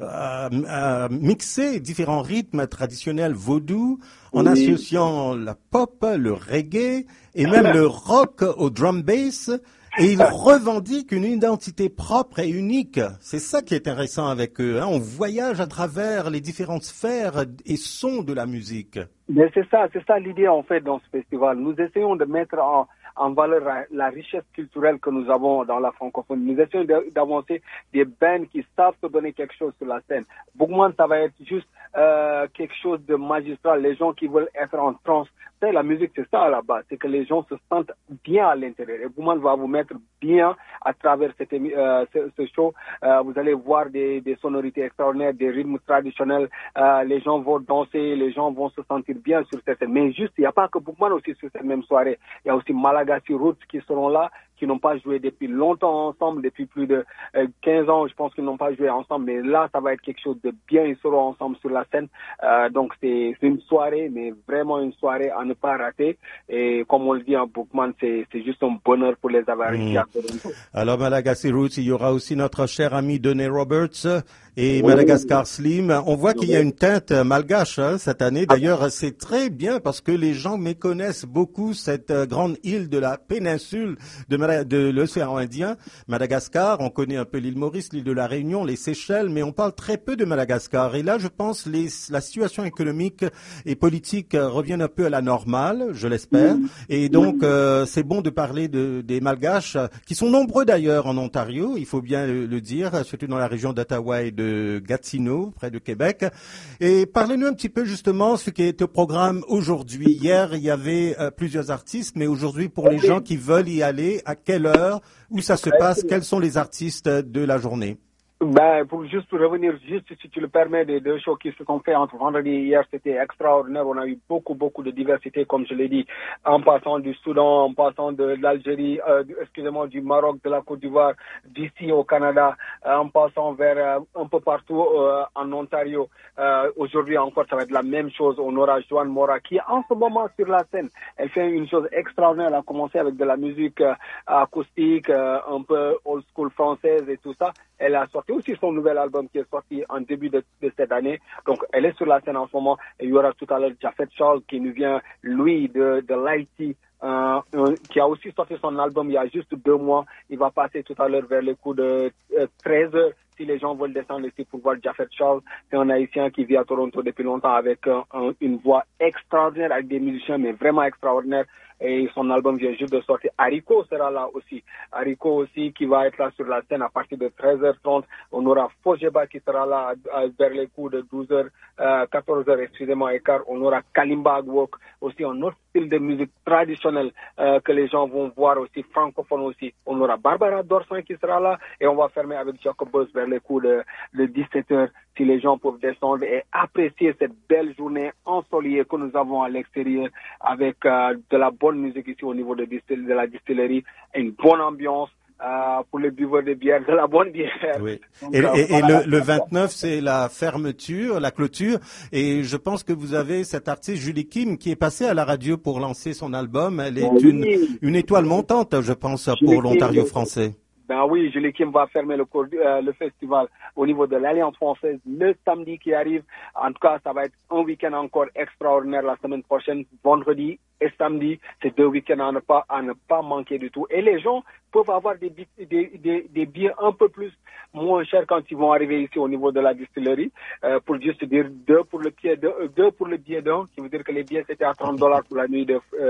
Speaker 10: mixer différents rythmes traditionnels vaudou en associant la pop, le reggae et même le rock au drum bass. Et ils revendiquent une identité propre et unique. C'est ça qui est intéressant avec eux, hein. On voyage à travers les différentes sphères et sons de la musique.
Speaker 9: Mais c'est ça l'idée en fait dans ce festival. Nous essayons de mettre en valeur la richesse culturelle que nous avons dans la francophonie. Nous essayons d'avancer des bands qui savent se donner quelque chose sur la scène. Boukman, ça va être juste quelque chose de magistral. Les gens qui veulent être en transe. La musique, c'est ça là-bas. C'est que les gens se sentent bien à l'intérieur. Et Boukman va vous mettre bien à travers ce show. Vous allez voir des sonorités extraordinaires, des rythmes traditionnels. Les gens vont danser, les gens vont se sentir bien sur cette scène. Mais juste, il n'y a pas que Boukman aussi sur cette même soirée. Il y a aussi Malagasy Roots qui seront là, qui n'ont pas joué depuis longtemps ensemble, depuis plus de 15 ans, je pense qu'ils n'ont pas joué ensemble, mais là, ça va être quelque chose de bien, ils seront ensemble sur la scène. Donc, c'est une soirée, mais vraiment une soirée à ne pas rater. Et comme on le dit en Bookman, c'est juste un bonheur pour les avoir ici à Toronto.
Speaker 10: Alors, Malagasy Roots, il y aura aussi notre cher ami Donny Roberts et Madagascar Slim. On voit qu'il y a une teinte malgache cette année. D'ailleurs, c'est très bien parce que les gens méconnaissent beaucoup cette grande île de la péninsule de l'océan Indien. Madagascar, on connaît un peu l'île Maurice, l'île de la Réunion, les Seychelles, mais on parle très peu de Madagascar. Et là, je pense la situation économique et politique revient un peu à la normale, je l'espère. Et donc, c'est bon de parler des Malgaches, qui sont nombreux d'ailleurs en Ontario, il faut bien le dire, surtout dans la région d'Ottawa et de Gatineau, près de Québec. Et parlez-nous un petit peu justement ce qui est au programme aujourd'hui. Hier, il y avait plusieurs artistes, mais aujourd'hui, pour les gens qui veulent y aller, à quelle heure, où ça se passe, quels sont les artistes de la journée?
Speaker 9: Pour revenir, si tu le permets, des deux shows qui se sont faits entre vendredi et hier, c'était extraordinaire. On a eu beaucoup de diversité, comme je l'ai dit, en passant du Soudan, en passant de l'Algérie, du Maroc, de la Côte d'Ivoire, d'ici au Canada, en passant vers un peu partout en Ontario. Aujourd'hui encore, ça va être la même chose. On aura Joanne Mora qui est en ce moment sur la scène. Elle fait une chose extraordinaire. Elle a commencé avec de la musique acoustique, un peu old school française et tout ça. Elle a sorti aussi son nouvel album qui est sorti en début de cette année. Donc, elle est sur la scène en ce moment. Et il y aura tout à l'heure Jafet Charles qui nous vient, lui, de Lighty, qui a aussi sorti son album il y a juste 2 mois. Il va passer tout à l'heure vers le coup de 13 heures. Si les gens veulent descendre ici pour voir Jafet Charles, c'est un Haïtien qui vit à Toronto depuis longtemps avec une voix extraordinaire, avec des musiciens, mais vraiment extraordinaires. Et son album vient juste de sortir. Haricot sera là aussi. Haricot aussi qui va être là sur la scène à partir de 13h30. On aura Fojeba qui sera là vers les coups de 12h, 14h, excusez-moi, écart. On aura Kalimba Agwok, aussi un autre style de musique traditionnelle que les gens vont voir aussi, francophone aussi. On aura Barbara Dorson qui sera là et on va fermer avec Jacob Boss vers les coups de 17h. Si les gens peuvent descendre et apprécier cette belle journée ensoleillée que nous avons à l'extérieur avec de la bonne musique ici au niveau de la distillerie, une bonne ambiance pour les buveurs de bière, de la bonne bière.
Speaker 10: Oui.
Speaker 9: Donc,
Speaker 10: et
Speaker 9: voilà.
Speaker 10: le 29, c'est la fermeture, la clôture. Et je pense que vous avez cette artiste Julie Kim qui est passée à la radio pour lancer son album. Elle est une étoile montante, je pense, pour l'Ontario français.
Speaker 9: Ben oui, Julie Kim va fermer le festival au niveau de l'Alliance française le samedi qui arrive. En tout cas, ça va être un week-end encore extraordinaire la semaine prochaine, vendredi et samedi. C'est 2 week-ends à ne pas manquer du tout. Et les gens peuvent avoir des billets un peu plus moins chers quand ils vont arriver ici au niveau de la distillerie. Pour juste dire 2 pour le billet d'un, qui veut dire que les billets c'était à $30 pour la nuit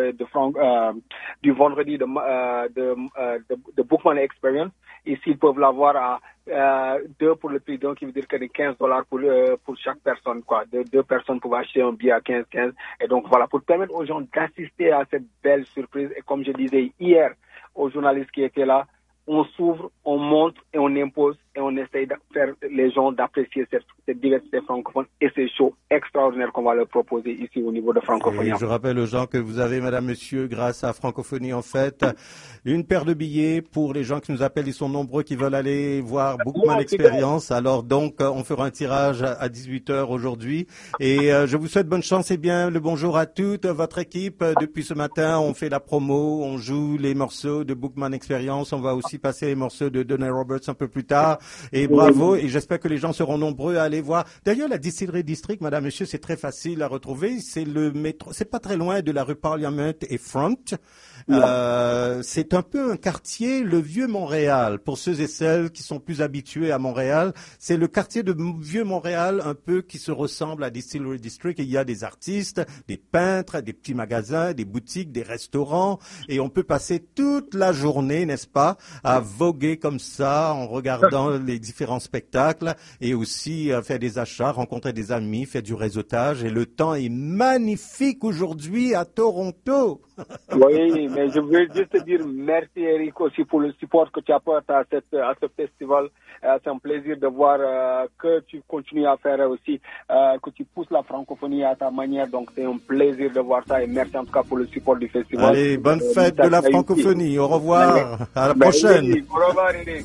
Speaker 9: du vendredi de Bookman Experience. Ici, ils peuvent l'avoir à 2 pour le prix d'un, qui veut dire que c'est $15 pour chaque personne, quoi. 2 personnes peuvent acheter un billet à 15. Et donc, voilà, pour permettre aux gens d'assister à cette belle surprise. Et comme je disais hier aux journalistes qui étaient là, on s'ouvre, on monte et on impose et on essaye de faire les gens d'apprécier cette diversité francophone et ces shows extraordinaires qu'on va leur proposer ici au niveau de Francophonie.
Speaker 10: Et je rappelle aux gens que vous avez, madame, monsieur, grâce à Francophonie, en fait, une paire de billets pour les gens qui nous appellent. Ils sont nombreux qui veulent aller voir Bookman Experience. Alors donc, on fera un tirage à 18h aujourd'hui. Et je vous souhaite bonne chance et bien le bonjour à toute votre équipe. Depuis ce matin, on fait la promo, on joue les morceaux de Bookman Experience. On va aussi passer les morceaux de Donny Roberts un peu plus tard. Et bravo, et j'espère que les gens seront nombreux à aller voir. D'ailleurs, la distillerie District, madame, monsieur, c'est très facile à retrouver. C'est le métro, c'est pas très loin de la rue Parliament et Front. C'est un peu un quartier, le vieux Montréal. Pour ceux et celles qui sont plus habitués à Montréal, c'est le quartier de vieux Montréal, un peu qui se ressemble à Distillery District. Et il y a des artistes, des peintres, des petits magasins, des boutiques, des restaurants. Et on peut passer toute la journée, n'est-ce pas, à voguer comme ça en regardant les différents spectacles et aussi faire des achats, rencontrer des amis, faire du réseautage. Et le temps est magnifique aujourd'hui à Toronto.
Speaker 9: Oui, mais je veux juste te dire merci Eric aussi pour le support que tu apportes à ce festival. C'est un plaisir de voir que tu continues à faire aussi, que tu pousses la francophonie à ta manière. Donc c'est un plaisir de voir ça et merci en tout cas pour le support du festival.
Speaker 10: Allez, bonne fête de la francophonie. Au revoir. À la prochaine.
Speaker 9: Au revoir Eric.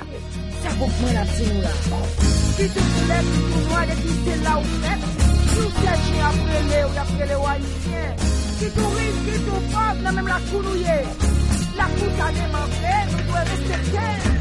Speaker 12: Si tu riches, si tu pauvres, même la counouille, la couche à démanteler, nous devons respecter.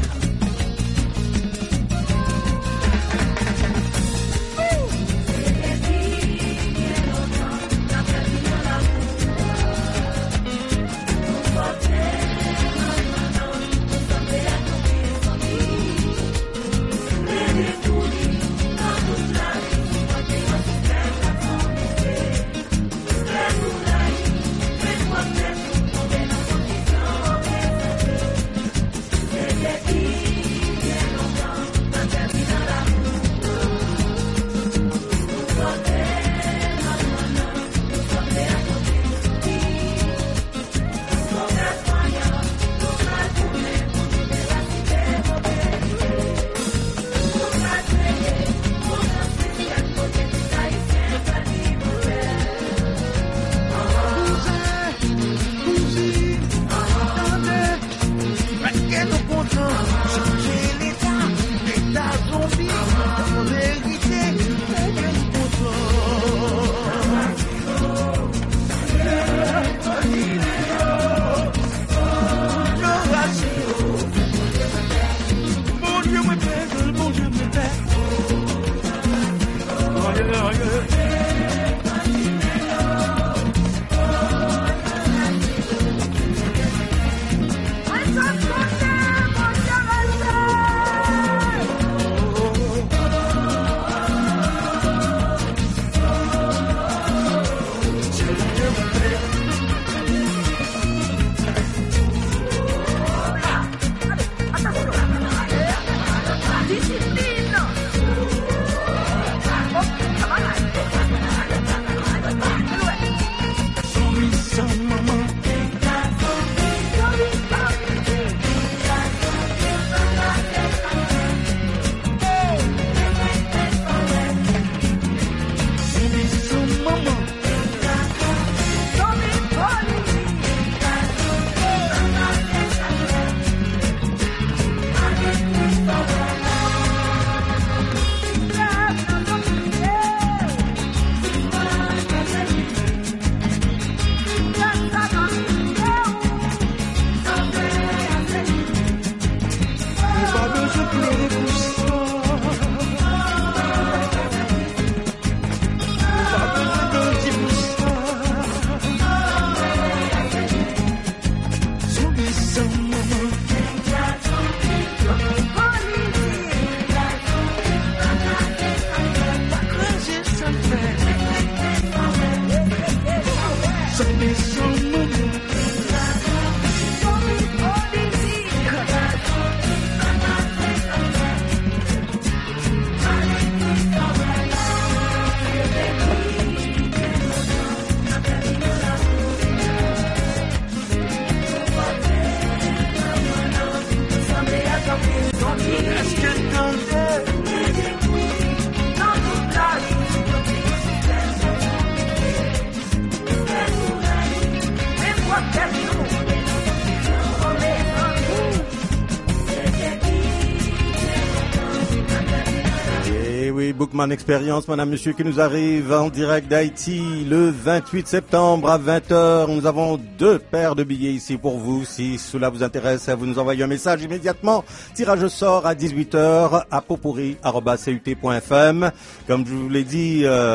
Speaker 10: Bookman Experience, madame, monsieur, qui nous arrive en direct d'Haïti le 28 septembre à 20h. Nous avons 2 paires de billets ici pour vous. Si cela vous intéresse, vous nous envoyez un message immédiatement. Tirage au sort à 18h à popurri@cut.fm. Comme je vous l'ai dit,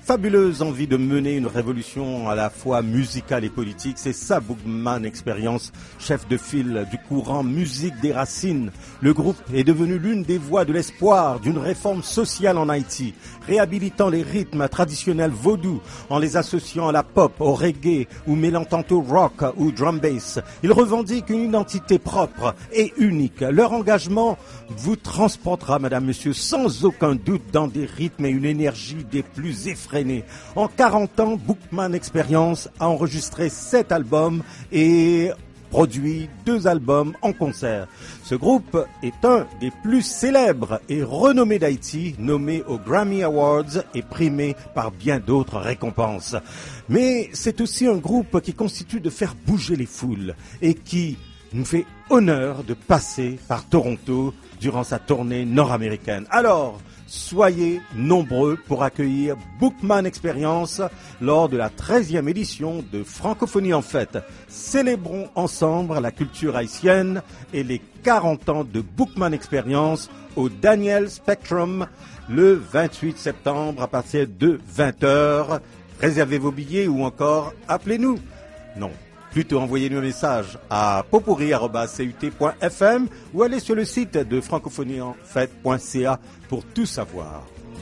Speaker 10: fabuleuse envie de mener une révolution à la fois musicale et politique. C'est ça Bookman Experience, chef de file du courant Musique des Racines. Le groupe est devenu l'une des voix de l'espoir d'une réforme sociale en Haïti, réhabilitant les rythmes traditionnels vaudous en les associant à la pop, au reggae ou mêlant tantôt rock ou drum bass. Ils revendiquent une identité propre et unique. Leur engagement vous transportera, madame, monsieur, sans aucun doute dans des rythmes et une énergie des plus effrénés. En 40 ans, Bookman Experience a enregistré 7 albums et produit 2 albums en concert. Ce groupe est un des plus célèbres et renommés d'Haïti, nommé aux Grammy Awards et primé par bien d'autres récompenses. Mais c'est aussi un groupe qui constitue de faire bouger les foules et qui nous fait honneur de passer par Toronto durant sa tournée nord-américaine. Alors, soyez nombreux pour accueillir Bookman Experience lors de la 13e édition de Francophonie en Fête. Célébrons ensemble la culture haïtienne et les 40 ans de Bookman Experience au Daniel Spectrum le 28 septembre à partir de 20h. Réservez vos billets ou encore appelez-nous. Non. Plutôt envoyez-nous un message à popurri@cut.fm ou allez sur le site de francophonieenfête.ca pour tout savoir.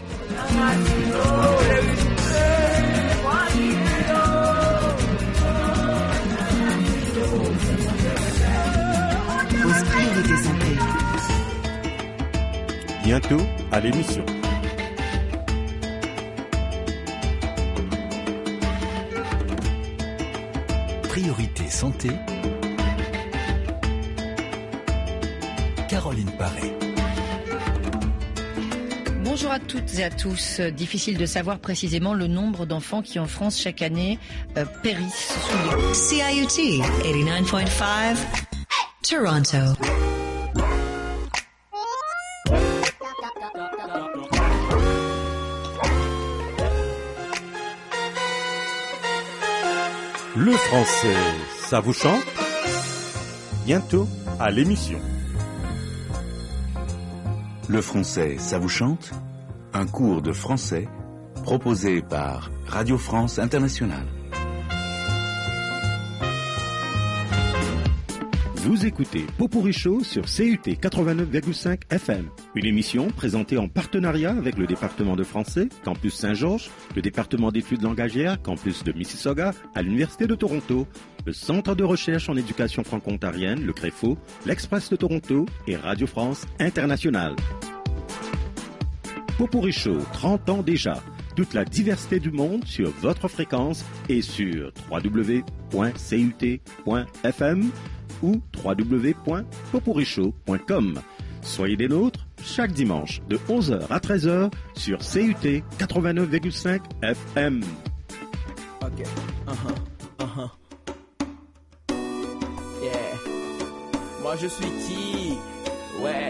Speaker 10: Bientôt à l'émission.
Speaker 13: Priorité santé, Caroline Paré.
Speaker 14: Bonjour à toutes et à tous. Difficile de savoir précisément le nombre d'enfants qui en France chaque année périssent sous les...
Speaker 6: CIUT 89.5 Toronto.
Speaker 10: Le français, ça vous chante? Bientôt à l'émission.
Speaker 11: Le français, ça vous chante? Un cours de français proposé par Radio France Internationale.
Speaker 10: Vous écoutez Popurri Show sur CUT 89,5 FM. Une émission présentée en partenariat avec le département de français, Campus Saint-Georges, le département d'études langagières, Campus de Mississauga, à l'Université de Toronto, le Centre de recherche en éducation franco-ontarienne, le CREFO, l'Express de Toronto et Radio France Internationale. Popurri Show, 30 ans déjà. Toute la diversité du monde sur votre fréquence et sur www.cut.fm ou www.popurrishow.com. Soyez des nôtres chaque dimanche de 11h à 13h sur CUT 89,5 FM.
Speaker 2: Ok. Yeah. Moi je suis qui? Ouais.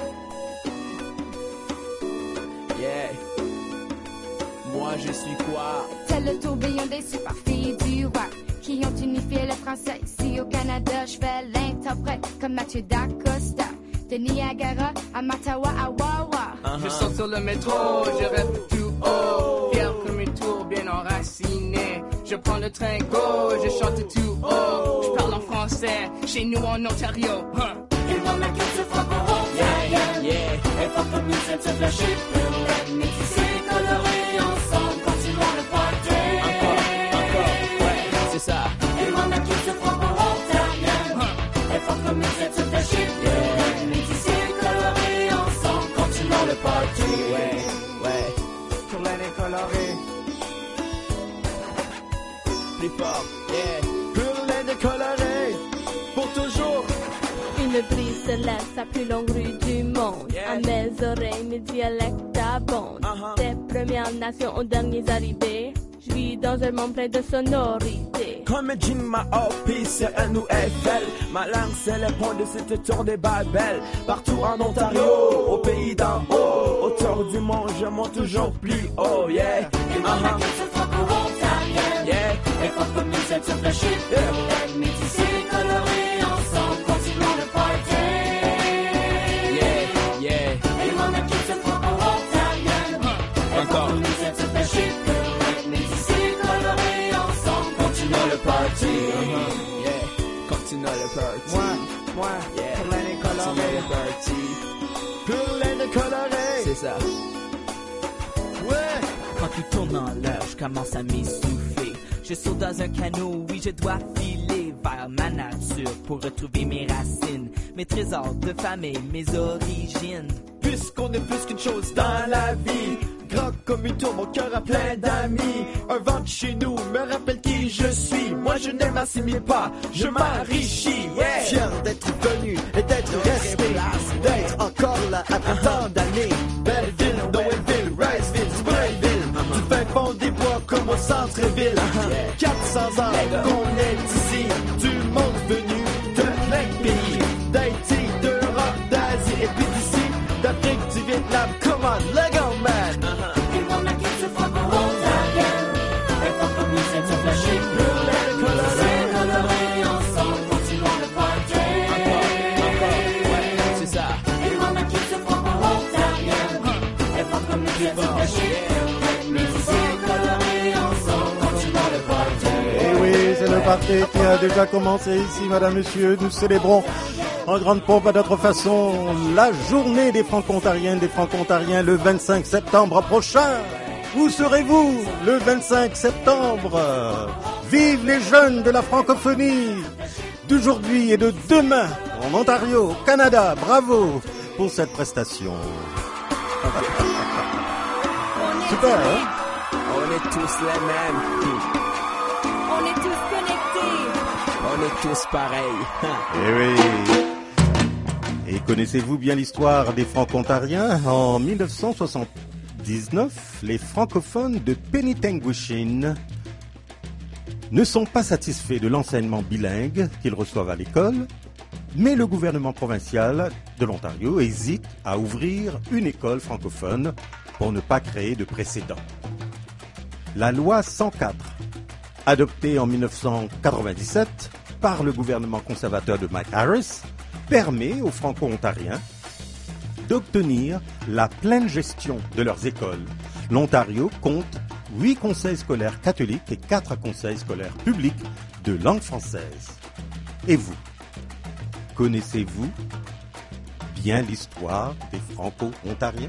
Speaker 2: Yeah. Moi je suis quoi?
Speaker 16: C'est le tourbillon des super filles du rap qui ont unifié le français ici au Canada. Je fais l'interprète comme Mathieu Dacosta. De Niagara à Mattawa à Wawa.
Speaker 2: Je sors sur le métro, je rêve tout haut. Fier comme une tour bien enracinée. Je prends le train go, je chante tout haut. Je parle en français, chez nous en Ontario.
Speaker 4: Ils vont la culture franco-hontaire.
Speaker 2: Yeah, yeah, yeah.
Speaker 4: Et pour que nous cette flashée pour l'ennemi qui s'est coloré ensemble, continuons le party.
Speaker 2: Encore, ouais, c'est ça.
Speaker 4: Ils vont la culture franco-hontaire. Et pour que nous cette flashée pour l'ennemi qui s'est coloré ensemble, continuons le party.
Speaker 2: Ouais, pour l'année colorée. Plus fort, yeah. Pour l'année colorée, pour toujours.
Speaker 28: Une brise se laisse à plus longue rue du monde. À mes oreilles, mes dialectes abondent. Des Premières Nations aux derniers arrivés. Je vis dans un monde plein de sonorités.
Speaker 2: Comme un Jim Maopi, c'est un Eiffel. Ma langue, c'est les ponts de cette tour des Babel. Partout en Ontario, au pays d'en haut. Autour du monde, je monte toujours plus haut, yeah.
Speaker 4: Et mon équipe se franco-ontarienne.
Speaker 2: Yeah.
Speaker 4: Et faut que nous cette flashée pour l'ennemi qui s'est coloré ensemble, continuons le party.
Speaker 2: Yeah, yeah.
Speaker 4: Et mon équipe se franco-ontarienne. Et faut que nous cette flashée pour
Speaker 3: party. Yeah, continue le party. Moi, yeah, pour l'année colorée. Le party. Pour l'année colorée. C'est ça. Ouais.
Speaker 5: Quand tout tourne en l'heure, je commence à m'essouffler. Je saute dans un canot, oui, je dois filer vers ma nature pour retrouver mes racines, mes trésors de famille, mes origines.
Speaker 3: Puisqu'on est plus qu'une chose dans la vie, grand comme une tour, mon cœur a plein d'amis. Un vent de chez nous me rappelle qui je suis. Moi je ne m'assimile pas, je m'enrichis. Yeah. Fier d'être venu et d'être resté, d'être encore là après tant d'années. Belleville, Noëlville, Riceville, Springville, du fin fond des bois comme au centre-ville. 400 ans qu'on est ici, du monde venu de plein de pays, d'Haïti, d'Europe, d'Asie et puis d'ici, d'Afrique, du Vietnam. Come on, let go man.
Speaker 4: Et mon acquis se fera pour Ontarien. Et pour comme nous c'est un flashy bleu. C'est coloré ensemble, continuons le party.
Speaker 3: Encore, c'est ça.
Speaker 4: Et mon acquis se fera pour Ontarien. Et pour comme nous c'est un flashy bleu. C'est coloré ensemble, continuons le party.
Speaker 10: Et oui, c'est le party qui a déjà commencé ici, madame, monsieur. Nous célébrons en grande pompe à notre façon la journée des Franco-Ontariennes, des Franco-Ontariens le 25 septembre prochain. Où serez-vous le 25 septembre? Vive les jeunes de la francophonie d'aujourd'hui et de demain en Ontario, au Canada. Bravo pour cette prestation. Super, hein?
Speaker 3: On est tous les mêmes.
Speaker 5: On est tous connectés.
Speaker 3: On est tous pareils.
Speaker 10: Eh oui. Et connaissez-vous bien l'histoire des Franco-Ontariens? En 1979, les francophones de Penetanguishene ne sont pas satisfaits de l'enseignement bilingue qu'ils reçoivent à l'école, mais le gouvernement provincial de l'Ontario hésite à ouvrir une école francophone pour ne pas créer de précédent. La loi 104, adoptée en 1997 par le gouvernement conservateur de Mike Harris, permet aux Franco-Ontariens d'obtenir la pleine gestion de leurs écoles. L'Ontario compte 8 conseils scolaires catholiques et 4 conseils scolaires publics de langue française. Et vous, connaissez-vous bien l'histoire des Franco-Ontariens?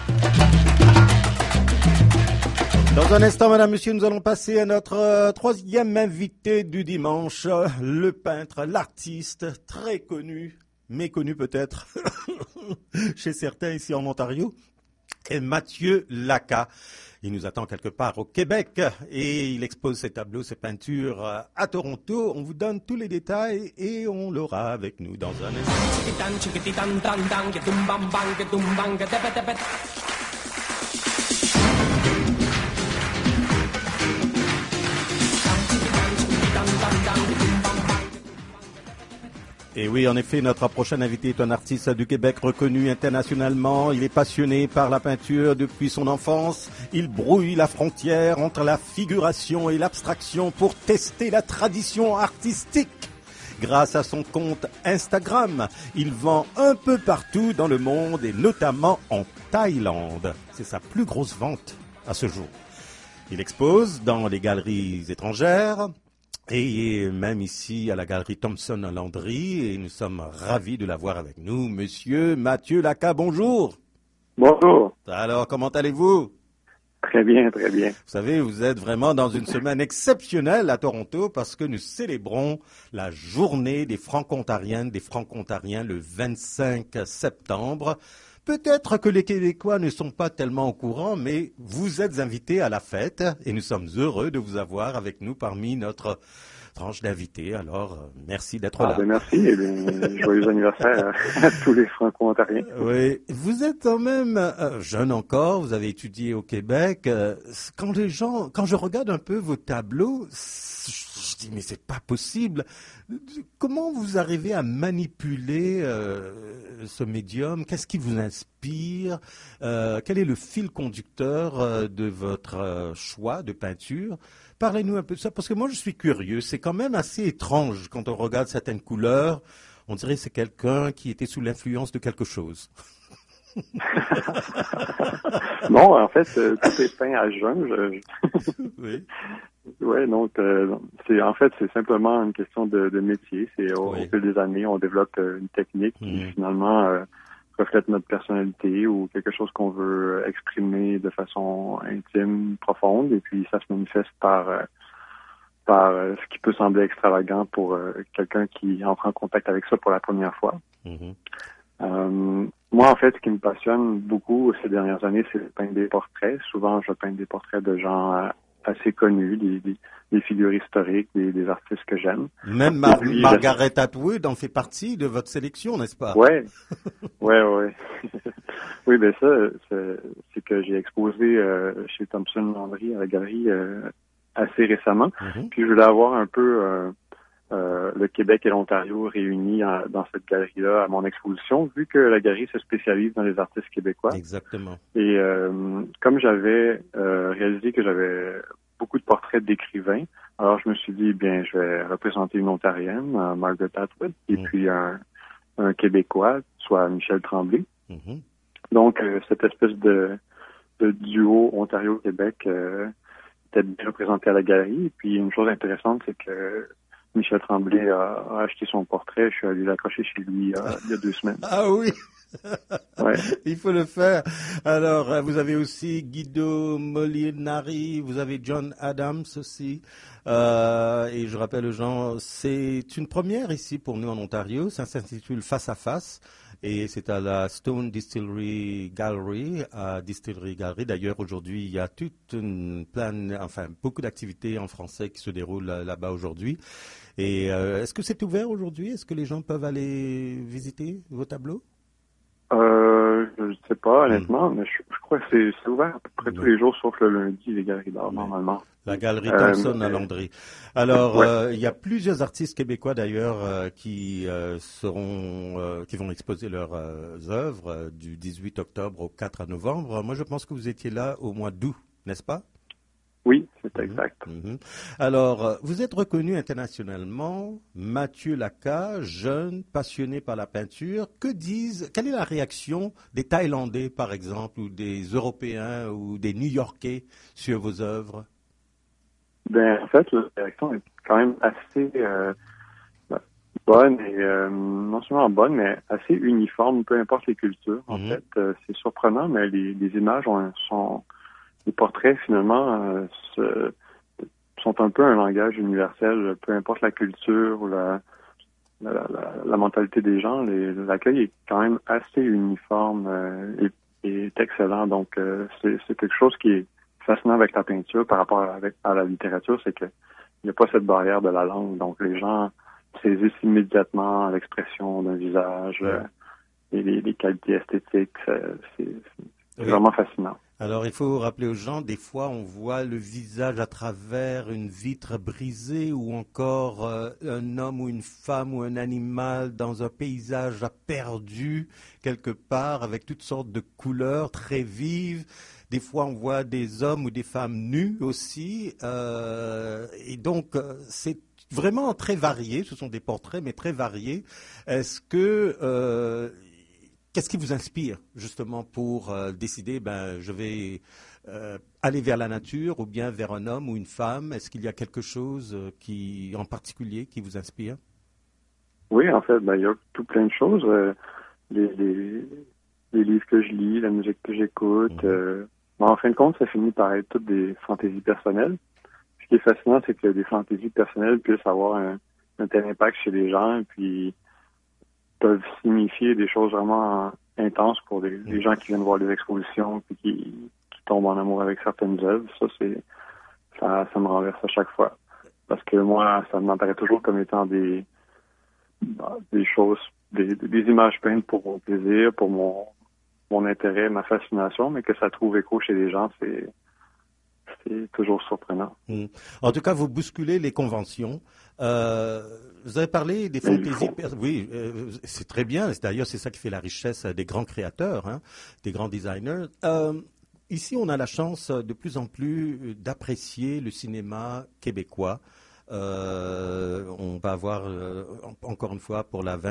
Speaker 10: Dans un instant, madame, monsieur, nous allons passer à notre troisième invité du dimanche, le peintre, l'artiste, très connu, méconnu peut-être chez certains ici en Ontario, est Mathieu Laka. Il nous attend quelque part au Québec et il expose ses tableaux, ses peintures à Toronto. On vous donne tous les détails et on l'aura avec nous dans un instant. Et oui, en effet, notre prochain invité est un artiste du Québec reconnu internationalement. Il est passionné par la peinture depuis son enfance. Il brouille la frontière entre la figuration et l'abstraction pour tester la tradition artistique. Grâce à son compte Instagram, il vend un peu partout dans le monde et notamment en Thaïlande. C'est sa plus grosse vente à ce jour. Il expose dans les galeries étrangères, et même ici à la galerie Thompson à Landry, et nous sommes ravis de l'avoir avec nous. Monsieur Mathieu Laka, bonjour.
Speaker 15: Bonjour.
Speaker 10: Alors, comment allez-vous?
Speaker 15: Très bien, très bien.
Speaker 10: Vous savez, vous êtes vraiment dans une semaine exceptionnelle à Toronto parce que nous célébrons la journée des Franco-Ontariennes, des Franco-Ontariens le 25 septembre. Peut-être que les Québécois ne sont pas tellement au courant, mais vous êtes invités à la fête et nous sommes heureux de vous avoir avec nous parmi notre tranche d'invités. Alors, merci d'être là.
Speaker 15: Ben merci et joyeux anniversaire à tous les Franco-Ontariens.
Speaker 10: Oui, vous êtes quand même jeune encore, vous avez étudié au Québec. Quand je regarde un peu vos tableaux, je dis mais c'est pas possible. Comment vous arrivez à manipuler ce médium? Qu'est-ce qui vous inspire? Quel est le fil conducteur de votre choix de peinture? Parlez-nous un peu de ça, parce que moi je suis curieux. C'est quand même assez étrange quand on regarde certaines couleurs. On dirait que c'est quelqu'un qui était sous l'influence de quelque chose.
Speaker 15: Non, en fait, tout est peint à jeun.
Speaker 10: Oui.
Speaker 15: Ouais, donc c'est simplement une question de métier. C'est au fil des années, on développe une technique qui finalement reflète notre personnalité ou quelque chose qu'on veut exprimer de façon intime, profonde, et puis ça se manifeste par ce qui peut sembler extravagant pour quelqu'un qui entre en contact avec ça pour la première fois. Moi, en fait, ce qui me passionne beaucoup ces dernières années, c'est de peindre des portraits. Souvent, je peins des portraits de gens assez connus, des figures historiques, des artistes que j'aime.
Speaker 10: Même Margaret Atwood en fait partie de votre sélection, n'est-ce pas?
Speaker 15: Ouais. Oui, ben ça, c'est que j'ai exposé chez Thompson Landry à la galerie assez récemment. Puis je voulais avoir un peu le Québec et l'Ontario réunis dans cette galerie-là à mon exposition, vu que la galerie se spécialise dans les artistes québécois.
Speaker 10: Exactement.
Speaker 15: Et comme j'avais réalisé que j'avais beaucoup de portraits d'écrivains, alors je me suis dit, bien, je vais représenter une Ontarienne, Margaret Atwood, et puis un Québécois, soit Michel Tremblay. Donc, cette espèce de duo Ontario-Québec était bien représenté à la galerie. Et puis, une chose intéressante, c'est que Michel Tremblay a acheté son portrait. Je suis allé l'accrocher chez lui il y a 2 semaines.
Speaker 10: Ah oui!
Speaker 15: Ouais.
Speaker 10: Il faut le faire. Alors, vous avez aussi Guido Molinari, vous avez John Adams aussi. Et je rappelle aux gens, c'est une première ici pour nous en Ontario. Ça s'intitule Face à Face. Et c'est à la Stone Distillery Gallery, à Distillery Gallery. D'ailleurs, aujourd'hui, il y a beaucoup d'activités en français qui se déroulent là-bas aujourd'hui. Et est-ce que c'est ouvert aujourd'hui? Est-ce que les gens peuvent aller visiter vos tableaux?
Speaker 15: Je ne sais pas, honnêtement, mais je crois que c'est ouvert à peu près tous les jours, sauf le lundi, les galeries d'art, normalement.
Speaker 10: La galerie Thompson à Landry. Alors, il y a plusieurs artistes québécois, d'ailleurs, qui vont exposer leurs œuvres du 18 octobre au 4 novembre. Moi, je pense que vous étiez là au mois d'août, n'est-ce pas? Oui, c'est exact. Alors, vous êtes reconnu internationalement, Mathieu Laka, jeune, passionné par la peinture. Quelle est la réaction des Thaïlandais, par exemple, ou des Européens, ou des New-Yorkais sur vos œuvres?
Speaker 15: Ben, en fait, la réaction est quand même assez bonne, et non seulement bonne, mais assez uniforme, peu importe les cultures. En fait, c'est surprenant, mais les images les portraits, finalement, sont un peu un langage universel, peu importe la culture ou la mentalité des gens. L'accueil est quand même assez uniforme et est excellent. Donc, c'est quelque chose qui est fascinant avec la peinture par rapport à la littérature, c'est qu'il n'y a pas cette barrière de la langue. Donc, les gens saisissent immédiatement l'expression d'un visage et les qualités esthétiques. C'est vraiment fascinant.
Speaker 10: Alors, il faut rappeler aux gens, des fois, on voit le visage à travers une vitre brisée ou encore un homme ou une femme ou un animal dans un paysage perdu quelque part avec toutes sortes de couleurs très vives. Des fois, on voit des hommes ou des femmes nus aussi. Et donc, c'est vraiment très varié. Ce sont des portraits, mais très variés. Qu'est-ce qui vous inspire, justement, pour décider, je vais aller vers la nature ou bien vers un homme ou une femme? Est-ce qu'il y a quelque chose en particulier qui vous inspire?
Speaker 15: Oui, en fait, il y a tout plein de choses. Les livres que je lis, la musique que j'écoute. En fin de compte, ça finit par être toutes des fantaisies personnelles. Ce qui est fascinant, c'est que des fantaisies personnelles puissent avoir un tel impact chez les gens, et puis peuvent signifier des choses vraiment intenses pour les gens qui viennent voir les expositions et qui tombent en amour avec certaines œuvres. Ça me renverse à chaque fois. Parce que moi, ça m'apparaît toujours comme étant des choses, des images peintes pour mon plaisir, pour mon intérêt, ma fascination, mais que ça trouve écho chez les gens, c'est toujours surprenant.
Speaker 10: En tout cas, vous bousculez les conventions. Vous avez parlé des fantaisies. Oui, c'est très bien. D'ailleurs, c'est ça qui fait la richesse des grands créateurs, des grands designers. Ici, on a la chance de plus en plus d'apprécier le cinéma québécois. On va avoir, encore une fois, pour la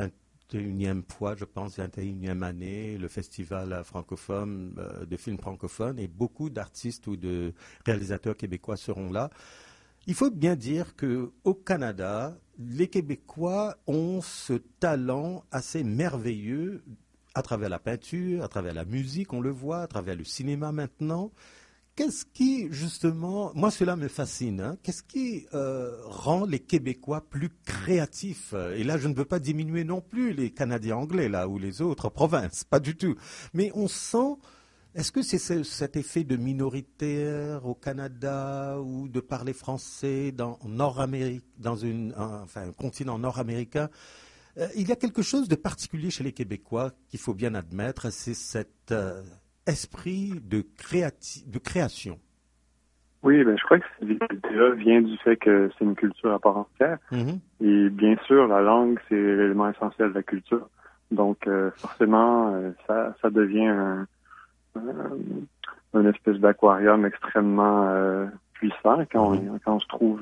Speaker 10: 21e fois, je pense, 21e année, le festival francophone de films francophones, et beaucoup d'artistes ou de réalisateurs québécois seront là. Il faut bien dire qu'au Canada, les Québécois ont ce talent assez merveilleux à travers la peinture, à travers la musique, on le voit, à travers le cinéma maintenant. Qu'est-ce qui, justement, moi cela me fascine, hein, qu'est-ce qui rend les Québécois plus créatifs? Et là, je ne veux pas diminuer non plus les Canadiens anglais, là, ou les autres provinces, pas du tout. Mais on sent, est-ce que c'est cet effet de minoritaire au Canada ou de parler français dans Nord-Amérique, dans un continent nord-américain? Il y a quelque chose de particulier chez les Québécois qu'il faut bien admettre, c'est cet esprit de création.
Speaker 15: Oui, je crois que cette difficulté-là vient du fait que c'est une culture à part entière. Mm-hmm. Et bien sûr, la langue, c'est l'élément essentiel de la culture. Donc, forcément, ça devient un espèce d'aquarium extrêmement puissant quand on se trouve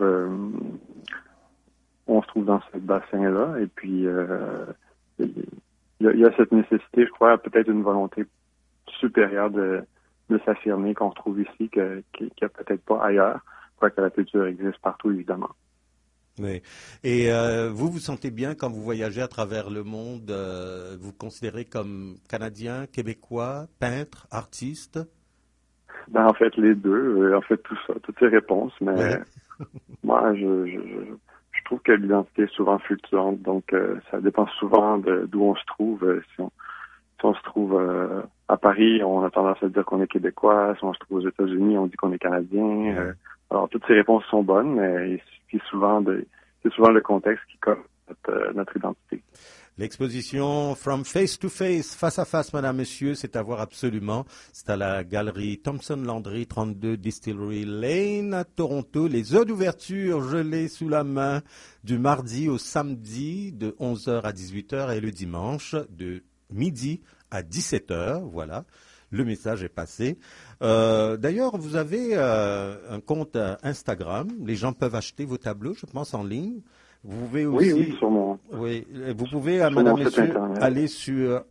Speaker 15: dans ce bassin-là. Et puis, il y a cette nécessité, je crois, peut-être une volonté supérieure de s'affirmer qu'on retrouve ici, qu'il n'y a peut-être pas ailleurs, quoique la culture existe partout, évidemment.
Speaker 10: Oui. Et vous vous sentez bien quand vous voyagez à travers le monde, vous vous considérez comme Canadien, Québécois, peintre, artiste?
Speaker 15: En fait, les deux. En fait, tout ça, toutes ces réponses. Mais moi, je trouve que l'identité est souvent fluctuante. Donc, ça dépend souvent d'où on se trouve. Si on se trouve à Paris, on a tendance à dire qu'on est Québécois. Si on se trouve aux États-Unis, on dit qu'on est Canadien. Alors, toutes ces réponses sont bonnes, mais c'est souvent le contexte qui colle notre identité.
Speaker 10: L'exposition From Face to Face, face à face, madame, monsieur, c'est à voir absolument. C'est à la galerie Thompson-Landry, 32 Distillery Lane à Toronto. Les heures d'ouverture, je l'ai sous la main, du mardi au samedi, de 11h à 18h, et le dimanche, de midi à 17h. Voilà, le message est passé. D'ailleurs, vous avez un compte Instagram. Les gens peuvent acheter vos tableaux, je pense, en ligne. Vous pouvez aussi,
Speaker 15: oui, sûrement.
Speaker 10: Oui, vous pouvez, madame, monsieur, aller sur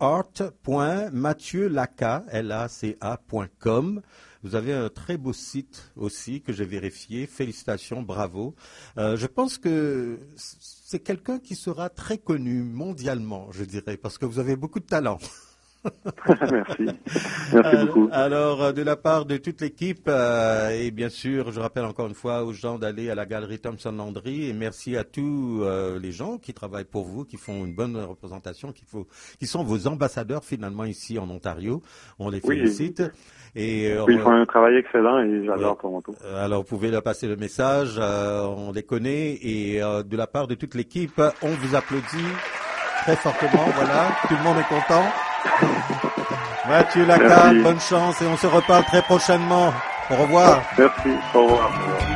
Speaker 10: art.mathieu.laca.com. Vous avez un très beau site aussi que j'ai vérifié. Félicitations, bravo. Je pense que c'est quelqu'un qui sera très connu mondialement, je dirais, parce que vous avez beaucoup de talent.
Speaker 15: Merci. Merci beaucoup.
Speaker 10: Alors, de la part de toute l'équipe, et bien sûr, je rappelle encore une fois aux gens d'aller à la galerie Thompson-Landry, et merci à tous les gens qui travaillent pour vous, qui font une bonne représentation, qui sont vos ambassadeurs finalement ici en Ontario. On les félicite. Et,
Speaker 15: ils font un travail excellent et j'adore Toronto.
Speaker 10: Alors, vous pouvez leur passer le message, on les connaît, et de la part de toute l'équipe, on vous applaudit très fortement. Voilà, tout le monde est content. Mathieu Laca, bonne chance et on se reparle très prochainement. Au revoir.
Speaker 15: Merci, au revoir.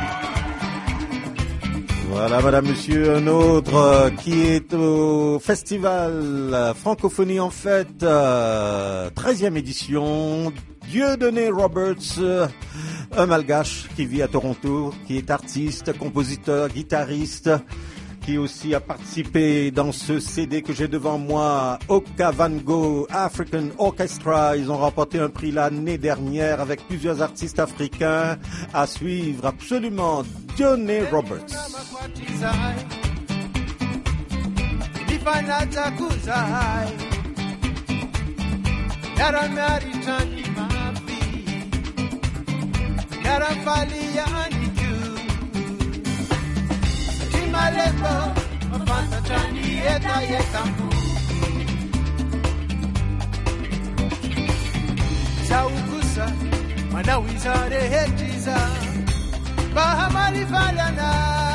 Speaker 10: Voilà, madame, monsieur, un autre qui est au festival Francophonie en Fête, 13e édition, Dieudonné Roberts, un malgache qui vit à Toronto, qui est artiste, compositeur, guitariste, qui aussi a participé dans ce CD que j'ai devant moi, Okavango African Orchestra. Ils ont remporté un prix l'année dernière avec plusieurs artistes africains. À suivre absolument, Dieudonné Roberts.
Speaker 17: Malembo, mafanta chani eta yetambu. Saukusa, manawiza rehetiza, bahamali falana.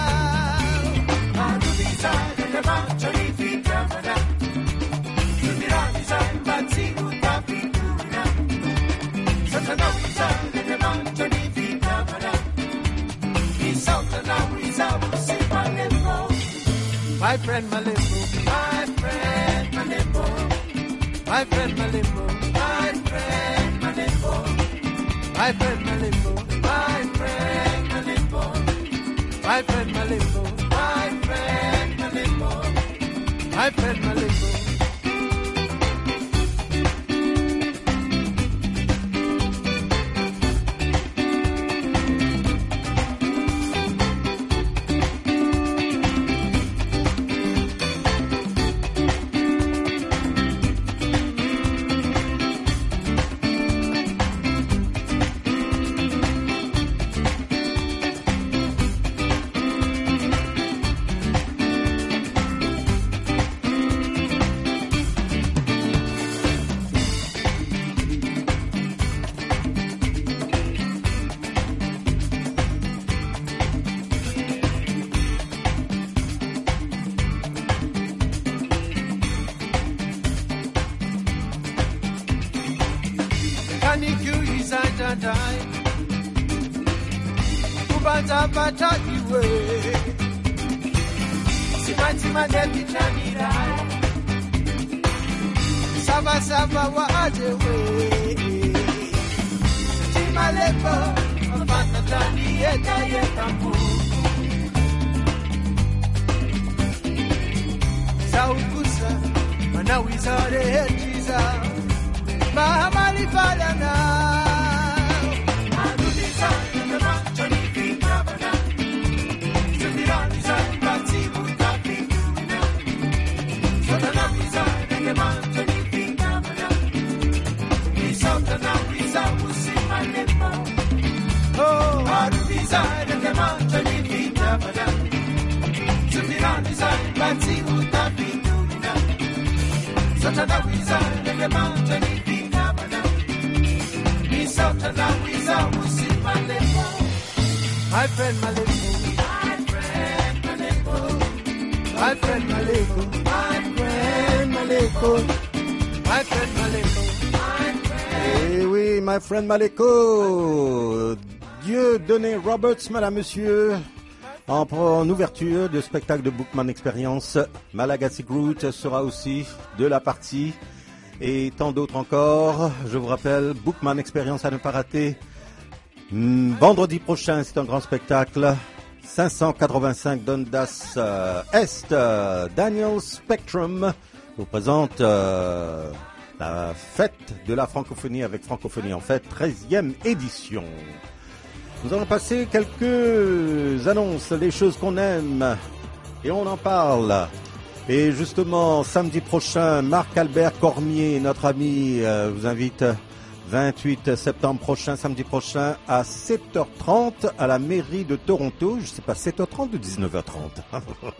Speaker 17: Manubiza lelema chani fitamana, subiraniza mbati utapituna. Satanawiza lelema chani fitamana, isautanamiza usi. My friend Malimbo, my friend Malimbo, my friend Malimbo, my friend Malimbo, my friend Malimbo, my friend Malimbo, my friend Malimbo, my friend Malimbo, my friend Malimbo. bata iwe Simantima deli chanira Saba wa ajewe Timalepo Mafana tani yeta mbu Saukusa Manawizare hetiza Mahamali falana Anuliza Nama Chani Vina Bana Sumiraniza Bati Utapina Sotanamiza Nama Chani Vina Bana Sotanamiza Usimalepo Oh Anuliza Nama Chani Vina Bana Sumiraniza Bati Utapina Sotanamiza Nama Chani Vina Bana Sotanamiza Usimalepo My friend Malepo My friend Malepo My friend Malepo My friend Malepo
Speaker 10: Eh oui, my friend Maleko, Dieudonné Roberts, madame, monsieur, en ouverture de spectacle de Bookman Experience. Malagasy Groot sera aussi de la partie et tant d'autres encore. Je vous rappelle, Bookman Experience à ne pas rater. Vendredi prochain, c'est un grand spectacle. 585 Dundas Est, Daniel Spectrum vous présente la fête de la francophonie avec Francophonie en fête, 13e édition. Nous allons passer quelques annonces, les choses qu'on aime, et on en parle. Et justement, samedi prochain, Marc-Albert Cormier, notre ami, vous invite 28 septembre prochain, samedi prochain, à 7h30 à la mairie de Toronto. Je ne sais pas, 7h30 ou 19h30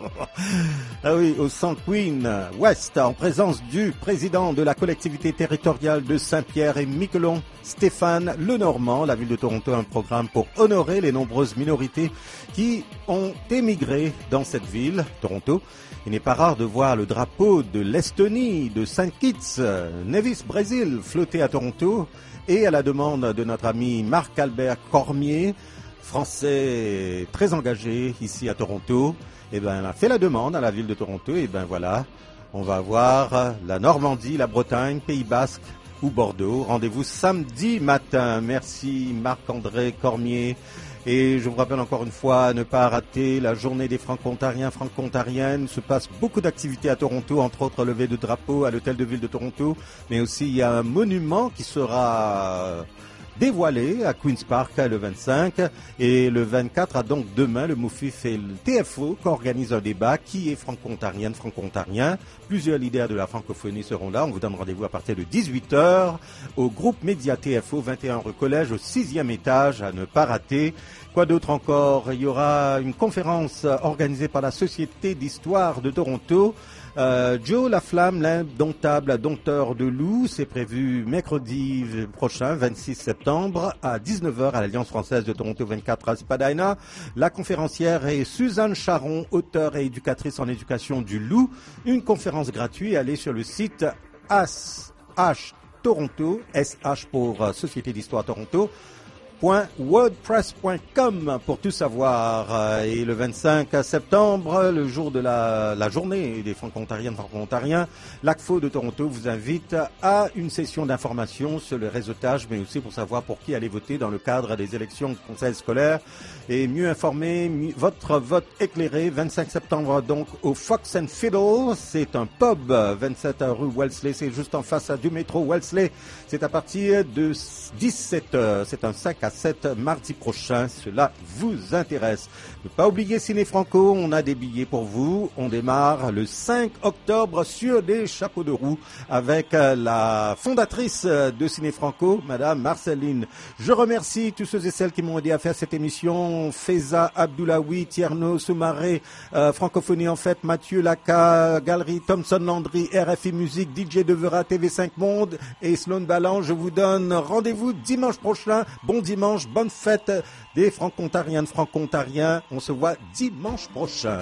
Speaker 10: Ah oui, au St. Queen West, en présence du président de la collectivité territoriale de Saint-Pierre et Miquelon, Stéphane Lenormand. La ville de Toronto a un programme pour honorer les nombreuses minorités qui ont émigré dans cette ville, Toronto. Il n'est pas rare de voir le drapeau de l'Estonie, de Saint Kitts, Nevis, Brésil, flotter à Toronto. Et à la demande de notre ami Marc-Albert Cormier, français très engagé ici à Toronto, eh ben, on a fait la demande à la ville de Toronto. Et ben voilà, on va voir la Normandie, la Bretagne, Pays Basque ou Bordeaux. Rendez-vous samedi matin. Merci Marc-André Cormier. Et je vous rappelle encore une fois, ne pas rater la journée des Franco-Ontariens, Franco-Ontariennes. Il se passe beaucoup d'activités à Toronto, entre autres levée de drapeau à l'hôtel de ville de Toronto. Mais aussi, il y a un monument qui sera dévoilé à Queen's Park le 25. Et le 24, à donc demain, le MOUFIF et le TFO qui organisent un débat. Qui est franco-ontarienne, franco-ontarien? Plusieurs leaders de la francophonie seront là. On vous donne rendez-vous à partir de 18h au groupe Média TFO, 21 rue Collège, au 6e étage, à ne pas rater. Quoi d'autre encore? Il y aura une conférence organisée par la Société d'Histoire de Toronto. Joe Laflamme, l'indomptable dompteur de loups, c'est prévu mercredi prochain, 26 septembre, à 19h à l'Alliance française de Toronto 24 à Spadina. La conférencière est Suzanne Charon, auteure et éducatrice en éducation du loup. Une conférence gratuite, allez sur le site SH Toronto, SH pour Société d'Histoire Toronto, .wordpress.com pour tout savoir. Et le 25 septembre, le jour de la journée des franco-ontariennes, franco-ontariens, l'ACFO de Toronto vous invite à une session d'information sur le réseautage, mais aussi pour savoir pour qui aller voter dans le cadre des élections de conseil scolaire et mieux informer, votre vote éclairé. 25 septembre donc au Fox and Fiddle, c'est un pub, 27 rue Wellesley, c'est juste en face du métro Wellesley. C'est à partir de 17h, c'est un 5 à 7 mardi prochain, cela vous intéresse. Ne pas oublier Ciné Franco, on a des billets pour vous. On démarre le 5 octobre sur des chapeaux de roue avec la fondatrice de Ciné Franco, Madame Marceline. Je remercie tous ceux et celles qui m'ont aidé à faire cette émission. Feza Abdoulaoui, Tierno Soumaré, Francophonie en fête, Mathieu Laca, Galerie Thompson Landry, RFI Musique, DJ Devera, TV5 Monde et Sloan Ballan. Je vous donne rendez-vous dimanche prochain. Bon dimanche, bonne fête des franco-ontariennes, franco-ontariens. On se voit dimanche prochain.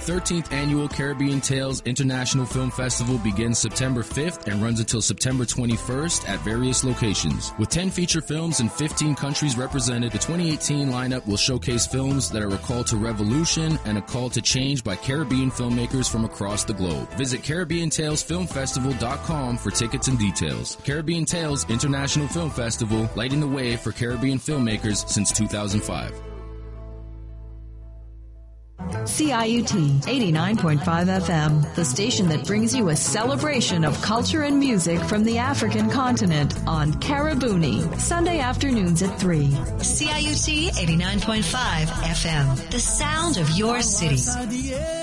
Speaker 18: 13th annual Caribbean Tales International Film Festival begins September 5th and runs until September 21st at various locations. With 10 feature films and 15 countries represented, the 2018 lineup will showcase films that are a call to revolution and a call to change by Caribbean filmmakers from across the globe. Visit CaribbeanTalesFilmFestival.com for tickets and details. Caribbean Tales International Film Festival, lighting the way for Caribbean filmmakers since 2005.
Speaker 6: CIUT 89.5 FM, the station that brings you a celebration of culture and music from the African continent on Karabuni, Sunday afternoons at 3.
Speaker 19: CIUT 89.5 FM, the sound of your city.